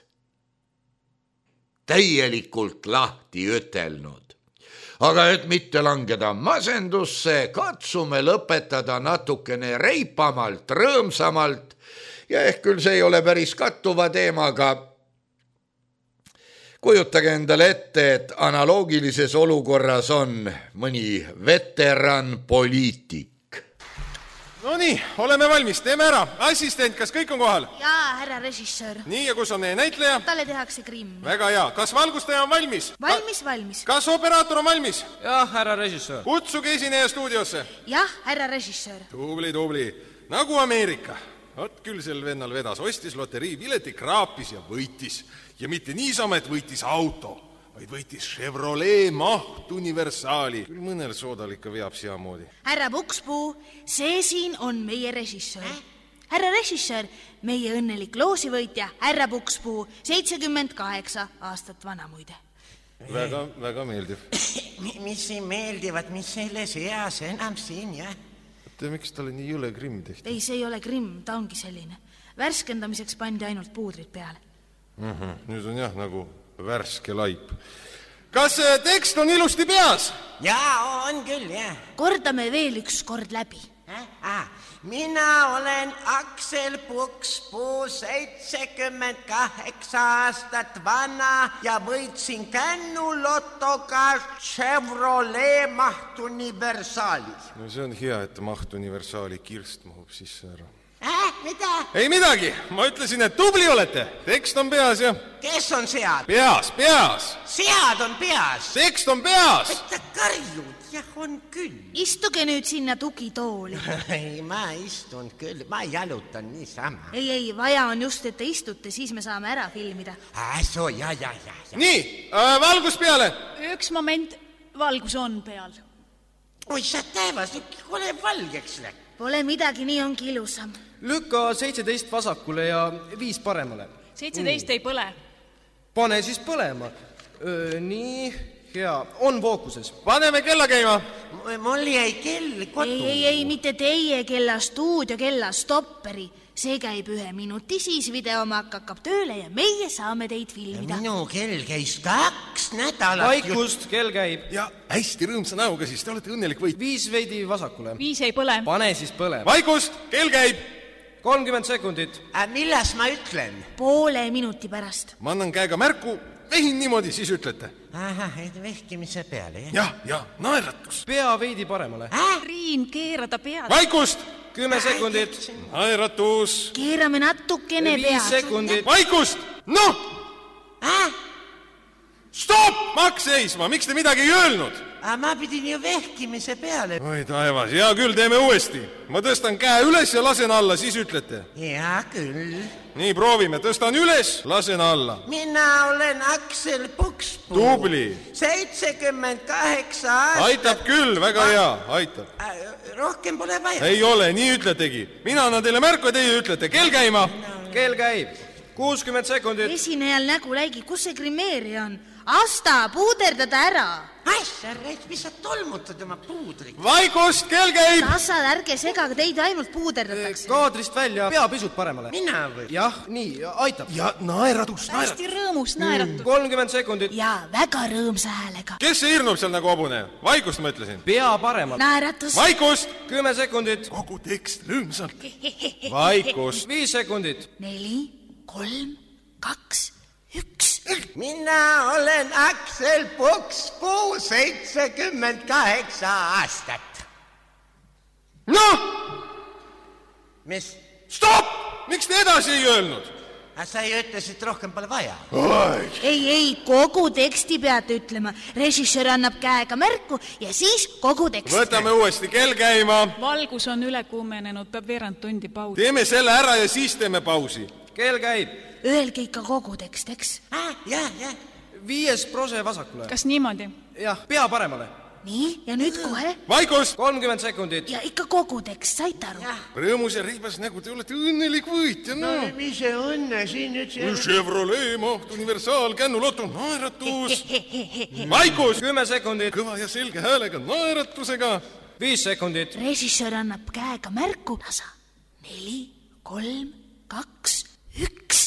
täielikult lahti ütelnud. Aga et mitte langeda masendusse, katsume lõpetada natukene reipamalt, rõõmsamalt ja ehk küll see ei ole päris kattuva teemaga. Kujutage endale ette, et analoogilises olukorras on mõni veteran poliitik. No nii, oleme valmis, teeme ära. Assistent, kas kõik on kohal? Jaa, härra režissöör. Nii, ja kus on meie näitleja? Talle tehakse grimm. Väga hea. Kas valgustaja on valmis? Valmis, valmis. Kas operaator on valmis? Jah, härra režissöör. Kutsuge esineja stuudiosse. Jah, härra režissöör. Tubli, tubli. Nagu Ameerika. Ot küll sel vennal vedas, ostis loterii pileti, kraapis ja võitis. Ja mitte niisama, et võitis auto, vaid võitis Chevrolet Maht Universaali. Küll mõnel soodal ikka veab siamoodi. härra Pukspuu, see siin on meie režissöör äh?. härra režissöör, meie õnnelik loosivõitja, härra Pukspuu, seitsekümmend kaheksa aastat vana muide. Väga, väga meeldiv. Mis siin meeldivad, mis selles eas enam siin, jah? Te, miks talle nii jõle grimm tehti? Ei, see ei ole grimm, ta ongi selline. Värskendamiseks pandi ainult puudrid peale. Uh-huh. Nüüd on jah nagu värske laip. Kas tekst on ilusti peas? Jaa, on küll, jah. Kordame veel üks kord läbi. Äh? Ah, mina olen Aksel Pukspuu, seitsekümmend kaheksa aastat vana ja võitsin kännulotoga Chevrolet Maht Universaali. No see on hea, et Maht Universaali kirst mahub sisse ära. Äh, mida? Ei midagi, ma ütlesin, et tubli olete. Tekst on peas ja... Kes on sead? Peas, peas. Sead on peas. Tekst on peas. Et ta karjud, jah, on küll. Istuge nüüd sinna tugitooli. Ei, ma istun küll, ma jalutan niisama. Ei, ei, vaja on just, et te istute, siis me saame ära filmida. Äsoo, ja, ja, ja, ja. Nii, äh, valgus peale. Üks moment, valgus on peal. Oi, sa teevas, ole valgeks läk. Pole midagi, nii ongi ilusam. Lükka seitseteist vasakule ja viis paremale. seitseteist ei põle. Pane siis põlema. Öö, nii, hea. On fookuses. Paneme kella käima. Mul jäi kell kodu. Ei, ei, ei, mitte teie kella, stuudio kella, stopperi. See käib ühe minuti, siis videomaak hakkab tööle ja meie saame teid filmida. Minu kell käis kaks nädalat. Vaikust, kell käib. Ja hästi rõõmsa näoga siis, te olete õnnelik võit. Viis veidi vasakule. Viis ei põle. Pane siis põlema. Vaikust, kell käib. kolmkümmend sekundit. Milles ma ütlen? Poole minuti pärast. Ma annan käega märku, vehin niimoodi, siis ütlete. Ahah, et vehkimise peale, jah? Jah, ja, naeratus. Pea veidi paremale. Riin, keerada pead. Vaikust! Kümme sekundit. Naeratus. Keerame natukene Viis pead. sekundit. Vaikust! Noh! Äh? Stop! Maks seisma, miks te midagi ei öelnud? Ma pidin ju vehkimise peale. Oi, taevas, hea küll, teeme uuesti. Ma tõstan käe üles ja lasen alla, siis ütlete. Hea küll. Nii, proovime, tõstan üles, lasen alla. Mina olen Aksel Pukspuu. Tubli. seitsekümmend kaheksa aastat. Aitab küll, väga hea, aitab. Rohkem pole vaja. Ei ole, nii ütletegi. Mina annan teile märku ja teie ütlete, kell käima. Kell käib. kuuskümmend sekundit. Esinejal nägu läigi, kus see grimeerija on? Asta, puuderdada ära. Asja, reis, mis sa tolmutad oma puudrit? Vaikust, kell käib. Tassad, ärge segaga, teid ainult puuderdatakse. Kaadrist välja, pea pisut paremale. Mina või? Jah, nii, aitab. Ja naeratus, naeratus. Hästi rõõmus naeratud. kolmkümmend sekundit. Ja väga rõõmsa häälega. Kes see hirnub seal nagu hobune? Vaikust ma ütlesin. Pea paremale. Naeratus. Vaikust. Kümme sekundit. Kogu tekst rõõmsalt. Vaikust. Viis sekundit. Neli, kolm, kaks, üks. Mina olen Aksel Pukspuu, seitsekümmend kaheksa aastat. Noh! Mis? Stop! Miks te edasi ei öelnud? Sa ei ütlesid, rohkem pole vaja. Ei, ei, kogu teksti peate ütlema. Režissöör annab käega märku ja siis kogu tekst. Võtame uuesti, kell käima. Valgus on üle kuumenenud, peab veerand tundi pausi. Teeme selle ära ja siis teeme pausi. Kell käib. Öelge ikka kogu tekst, eks? Ah, jah, jah. Viies prose vasakule. Kas niimoodi? Jah, pea paremale. Nii, ja nüüd kohe. Vaikust! kolmkümmend sekundit. Ja ikka kogu tekst, saite aru? Rõõmus ja riibas nägu, te olete õnnelik võitja, no. Mis see õnne siin nüüd see... Chevrolet Maht Universaal, kännuloto, naeratus. Vaikust! Kümme sekundit. Kõva ja selge häälega, naeratusega. Viis sekundit. Režissöör annab käega märku. Tasa. Neli, kolm, kaks, üks.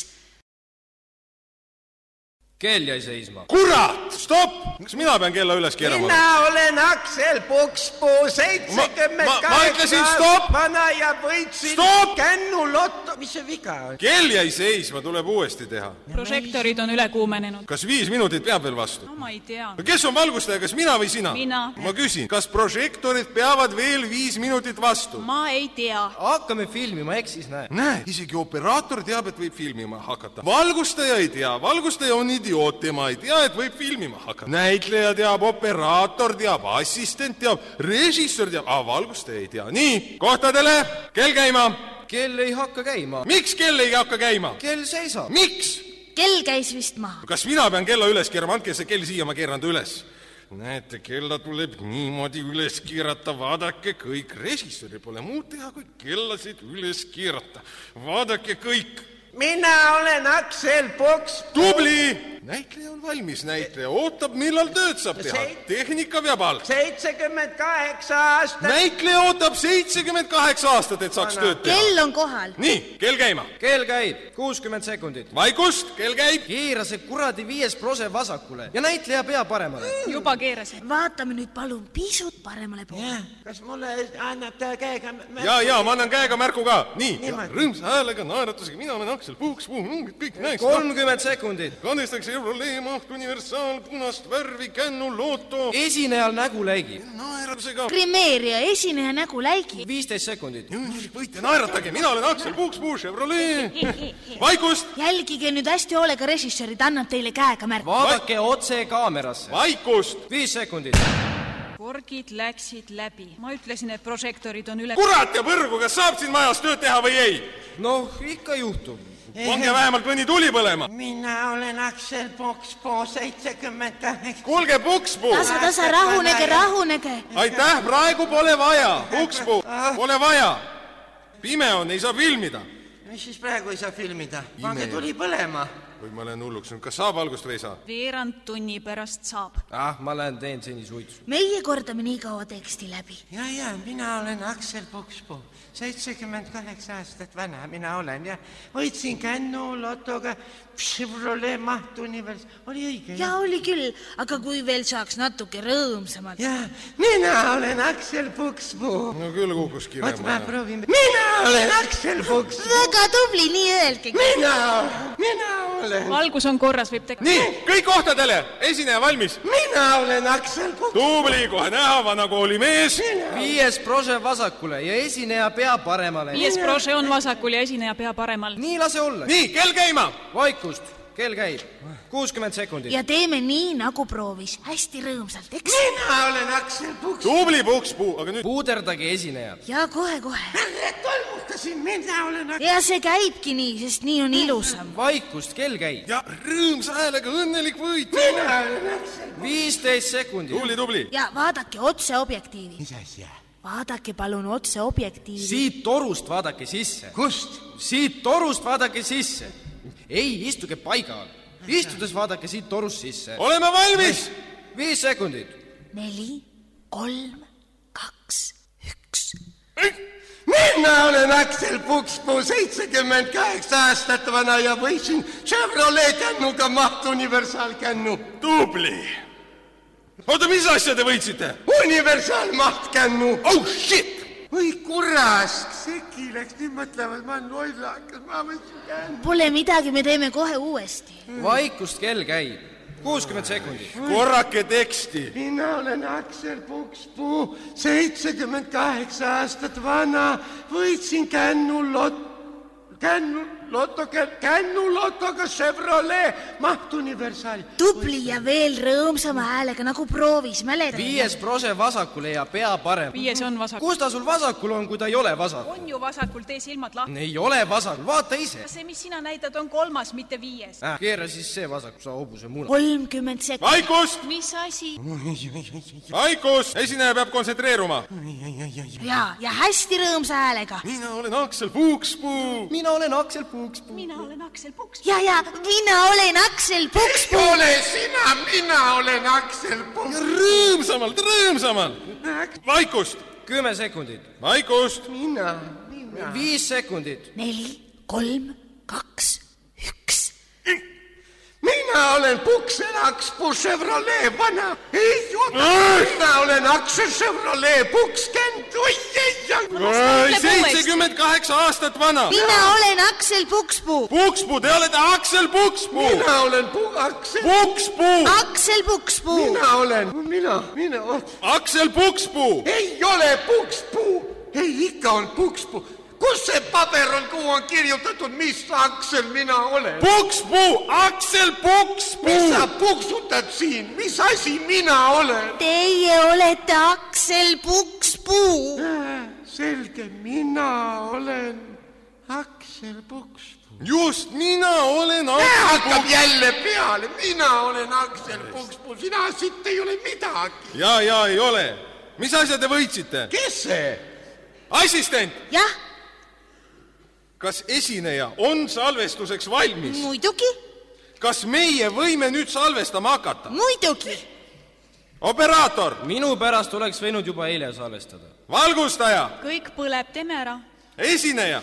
Kell jäi seisma. Kurat! Stop! Miks mina pean kella üles keerama? Mina olen Aksel Pukspuu, seitsekümmend Ma- ma- ma ütlesin stop! vana ja võitsin Stop! kännulotto. Mis see viga on? Kell jäi seisma, tuleb uuesti teha. Prožektorid on üle kuumenenud. Kas viis minutit peab veel vastu? No ma ei tea. Kes on valgustaja, kas mina või sina? Mina. Ma küsin, kas prožektorid peavad veel viis minutit vastu? Ma ei tea. Hakkame filmima, eks siis näe. Näe, isegi operaator teab, et võib filmima hakata. Valgustaja ei tea, valgustaja on idioot, tema ei tea, et võib filmima hakata. Näitleja teab, operaator teab, assistent teab, režissöör teab, aga valgustaja ei tea. Nii, kohtadele, kell käima. Kell ei hakka käima. Miks kell ei hakka käima? Kell seisab. Miks? kell käis vist maha. Kas mina pean kella üles keerama? Andke see kell siia, ma keeran ta üles. Näete, kella tuleb niimoodi üles keerata. Vaadake kõik. Režissööri pole muud teha, kui kellasid üles keerata. Vaadake kõik. Mina olen Aksel Puks. Tubli! Näitleja on valmis, näitleja ootab, millal tööd saab teha. Tehnika veab alt. seitsekümmend kaheksa aastat. Näitleja ootab seitsekümmend kaheksa aastat, et saaks tööd teha. Kell on kohal. Nii, kell käima. Kell käib, kuuskümmend sekundit. Vaikust, kell käib. Keera see kuradi viies prose vasakule ja näitleja pea paremale. Juba keerasin. Vaatame nüüd palun pisut paremale poole. Ja, kas mulle annab ta käega märku? Ja, ja, ma annan käega märku ka. Nii, rõõmsa häälega, naeratusega, mina olen Aksel Puks, puh, kõik näeks. kolmkümmend sekundit. Kandestaks Chevrolet Maht Universaal, punast värvi, kännu, looto. Esinejal nägu läigi. Naeratusega. Grimeeria esineja nägu läigi. viisteist sekundit. Võite naeratage, mina olen Aksel Puks, puh, Chevrolet. Vaikust. Jälgige nüüd hästi hoolega režissöörid, annab teile käega märku. Vaadake otse kaamerasse. Vaikust. viis sekundit. Korgid läksid läbi. Ma ütlesin, et prožektorid on üle... Kurat ja põrgu, kas saab siin majas tööd teha või ei? Noh, ikka juhtub. Pange vähemalt mõni tuli põlema. Mina olen Aksel Pukspuu, seitsekümmend kaheksa. Kuulge, Pukspuu. Tasa, tasa, rahunege, rahunege. Aitäh, praegu pole vaja. Pukspuu, pole vaja. Pime on, ei saa filmida. Mis siis praegu ei saa filmida? Pange tuli põlema. Või ma olen hulluks. Kas saab valgust või ei saa? Veerand tunni pärast saab. Ah, ma lähen teen seni suitsu. Meie kordame nii kaua teksti läbi. Ja, ja, mina olen Aksel Pukspuu. seitsekümmend kaheksa aastat vana mina olen ja võitsin kännu lotoga Chevrolet Maht Univers. Oli õige? Ja oli küll, aga kui veel saaks natuke rõõmsamalt. Ja, mina olen Aksel Pukspuu. No küll kukus kirja. Oot, ma proovin. Mina olen Aksel Pukspuu. Väga tubli, nii öelge. Mina, mina olen. Valgus on korras, võib tegema. Nii, kõik kohtadele. Esineja valmis. Mina olen Aksel Pukspuu. Tubli, kohe näha, vana kooli mees. Viies prose vasakule ja esineja pea paremale. Viies prože on vasakul ja esineja pea paremal. Nii lase olla. Nii, kell käima. Vaikust, kell käib. kuuskümmend sekundit. Ja teeme nii, nagu proovis. Hästi rõõmsalt, eks? Mina olen Aksel Pukspuu. Tubli Pukspuu, aga nüüd... Puuderdage esinejad. Ja kohe, kohe. Ärre tolmukasin, mina olen Aksel. Ja see käibki nii, sest nii on ilusam. Vaikust, kell käib. Ja rõõmsa häälega õnnelik võit. Mina olen Aksel. viisteist sekundit. Tubli, tubli. Ja vaadake otse objektiivi. Mis asja? Vaadake palun otse objektiivi. Siit torust vaadake sisse. Kust? Siit torust vaadake sisse. Ei, istuge paigal. Istudes vaadake siit torust sisse. Oleme valmis. Viis sekundit. Neli, kolm, kaks, üks. Mina olen Aksel Pukspuu, seitsekümmend kaheksa aastat vana ja võisin Chevrolet kännuga Maht Universaal kännu. Tubli. Oota, mis asja te võitsite? Universaal Maht kännu. Oh, shit! Või kurask, seki läks, nüüd mõtlevad, ma olen loilakas, ma võtsin kännu. Pole midagi, me teeme kohe uuesti. Vaikust, kell käib. kuuskümmend sekundit. Korrake teksti. Mina olen Aksel Pukspuu, seitsekümmend kaheksa aastat vana, võitsin kännu lot... Kännu loto, kännu lotoga Chevrolet Maht Universaali. Tubli ja veel rõõmsama häälega, nagu proovis, mäletad? Viies prose vasakule ja pea parem. Viies on vasakul. Kus ta sul vasakul on, kui ta ei ole vasakul? On ju vasakul, tee silmad lahti. Ei ole vasakul, vaata ise. See, mis sina näitad, on kolmas, mitte viies. Äh, keera siis see vasakul, sa hobuse muna. kolmkümmend sekundit. Vaikust! Mis asi? Vaikust! Esineja peab kontsentreeruma. Ja, ja hästi rõõmsa häälega. Mina olen Aksel Pukspuu. Mina olen Aksel Pukspuu. Mina olen Aksel Puks. Ja, ja, mina olen Aksel Pukspuu. Ole sina, mina olen Aksel Pukspuu. Rõõmsamalt, rõõmsamalt. Vaikust! Kümme sekundit. Vaikust! Mina, mina. Viis sekundit. Neli, kolm, kaks, üks. Mina olen Puksen Akspuu Chevrolet vana. Ei juta. Mina olen Aksel Chevrolet Pukskend. Oi, ei, ei. seitsekümmend kaheksa aastat vana. Mina olen Aksel Pukspuu. Pukspuu, te olete Aksel Pukspuu. Mina olen Pu- Aksel. Pukspuu. Aksel Pukspuu. Mina olen. Mina, mina. Aksel Pukspuu. Ei ole Pukspuu. Ei, ikka on Pukspuu. Kus see paber on, kuhu on kirjutatud, mis Aksel mina olen? Pukspuu, Aksel Pukspuu. Mis sa puksutad siin? Mis asi mina olen? Teie olete Aksel Pukspuu. Selge, mina olen Aksel Pukspuu. Just, mina olen Aksel hakkab Puks. Jälle peale, mina olen Aksel Pukspuu, sina siit ei ole midagi. Ja, ja ei ole. Mis asja te võitsite? Kes see? Assistent! jah, Kas esineja on salvestuseks valmis? muidugi, Kas meie võime nüüd salvestama hakata? muidugi. Operaator! Minu pärast oleks võinud juba eile salvestada. Valgustaja! kõik põleb, teeme ära. Esineja!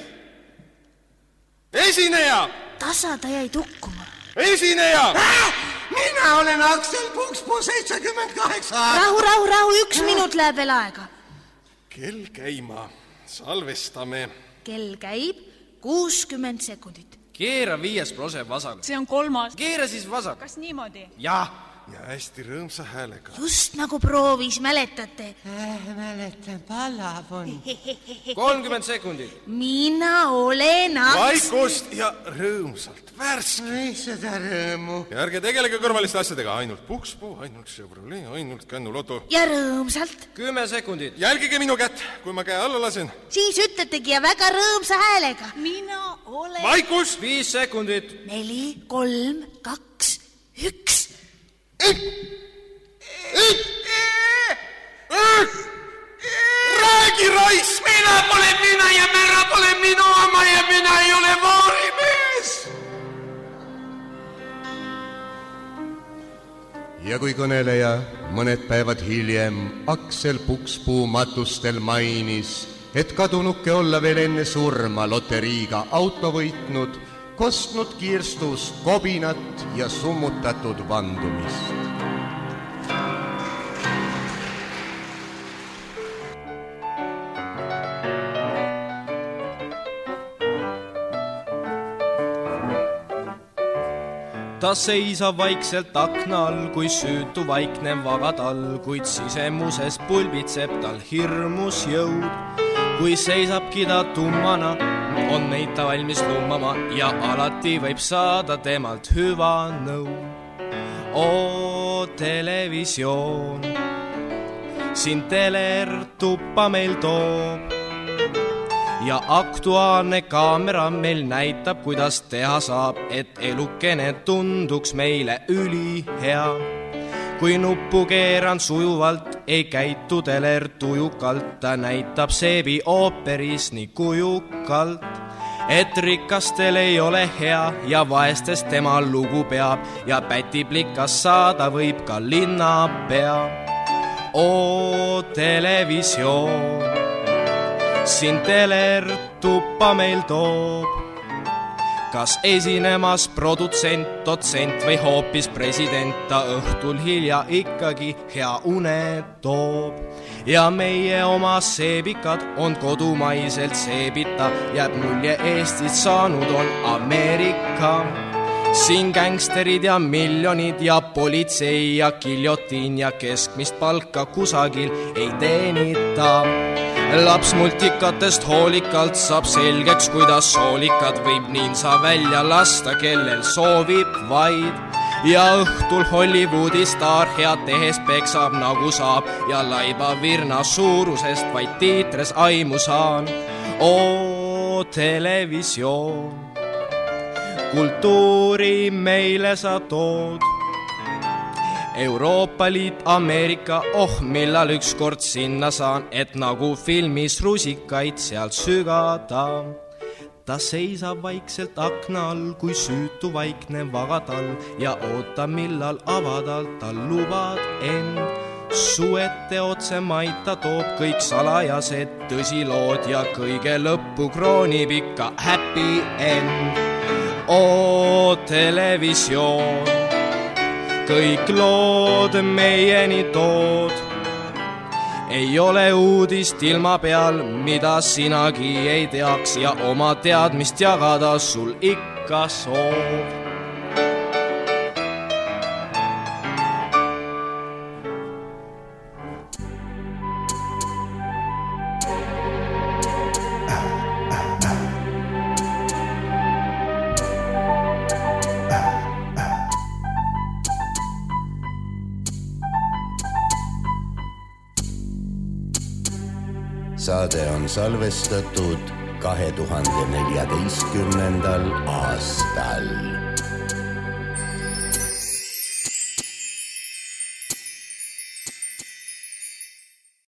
Esineja! Tasa ta jäi tukkuma. Esineja! Mina olen Aksel Pukspuu seitsekümmend kaheksa. Rahu, rahu, rahu, üks minut läheb veel aega. Kell käima. Salvestame. Kell käib kuuskümmend sekundit. Keera viies prose vasak. See on kolmas. Keera siis vasak. Kas niimoodi? Jah. Ja hästi rõõmsa häälega. Just nagu proovis, mäletate? Mäletan, palav on. kolmkümmend sekundit. Mina olen Aks... Vaikust ja rõõmsalt, värske. Ei seda rõõmu. Ja ärge tegelege kõrvaliste asjadega. Ainult Pukspuu, ainult Chevrolet, ainult Kännuloto. Ja rõõmsalt. kümme sekundit. Jälgige minu kätt, kui ma käe alla lasen. Siis ütletegi ja väga rõõmsa häälega. Mina olen... Vaikust! viis sekundit. Neli, kolm, kaks, üks. Räägi, raisk! Mina pole mina ja mära pole minu oma ja mina ei ole voorimees. Ja kui kõneleja mõned päevad hiljem Aksel Pukspuu matustel mainis, et kadunuke olla veel enne surma loteriiga auto võitnud, kostnud kirstus kobinat ja summutatud vandumist. Ta seisab vaikselt aknal, kui süütu vaiknev vagadal, kuid sisemuses pulbitseb tal hirmus jõud. Kui seisabki ta tummana, on neid ta valmis lummama ja alati võib saada temalt hüva nõu. O televisioon, siin teler tuppa meil toob ja aktuaalne kaamera meil näitab, kuidas teha saab, et elukene tunduks meile ülihea. Kui nuppu keeran sujuvalt, ei käitu teler tujukalt, ta näitab seebi ooperis nii kujukalt, et rikastel ei ole hea ja vaestest tema lugu peab ja pätiplikas saada võib ka linnapea. O televisioon, siin teler tuppa meil toob, kas esinemas produtsent, dotsent või hoopis president, ta õhtul hilja ikkagi hea une toob. Ja meie oma seebikad on kodumaiselt seebita, jääb mulje Eestist saanud on Ameerika. Siin gängsterid ja miljonid ja politsei ja giljotiin ja keskmist palka kusagil ei teenita. Laps multikatest hoolikalt saab selgeks, kuidas soolikad võib niinsa välja lasta, kellel soovib vaid. Ja õhtul Hollywoodi staar head tehes peksab nagu saab ja laiba virna suurusest vaid tiitres aimu saan. O televisioon, kultuuri meile sa tood. Euroopa Liit, Ameerika, oh millal ükskord sinna saan, et nagu filmis rusikaid sealt sügada. Ta seisab vaikselt aknal, kui süütu vaikne vagadal ja oota millal avadalt ta lubad end. Suete otse maita toob kõik salajased tõsilood ja kõige lõppu kroonib ikka happy end. O televisioon, kõik lood meieni tood. Ei ole uudist ilma peal, mida sinagi ei teaks ja oma teadmist jagada sul ikka soov. Saade on salvestatud kahe tuhande neljateistkümnendal aastal.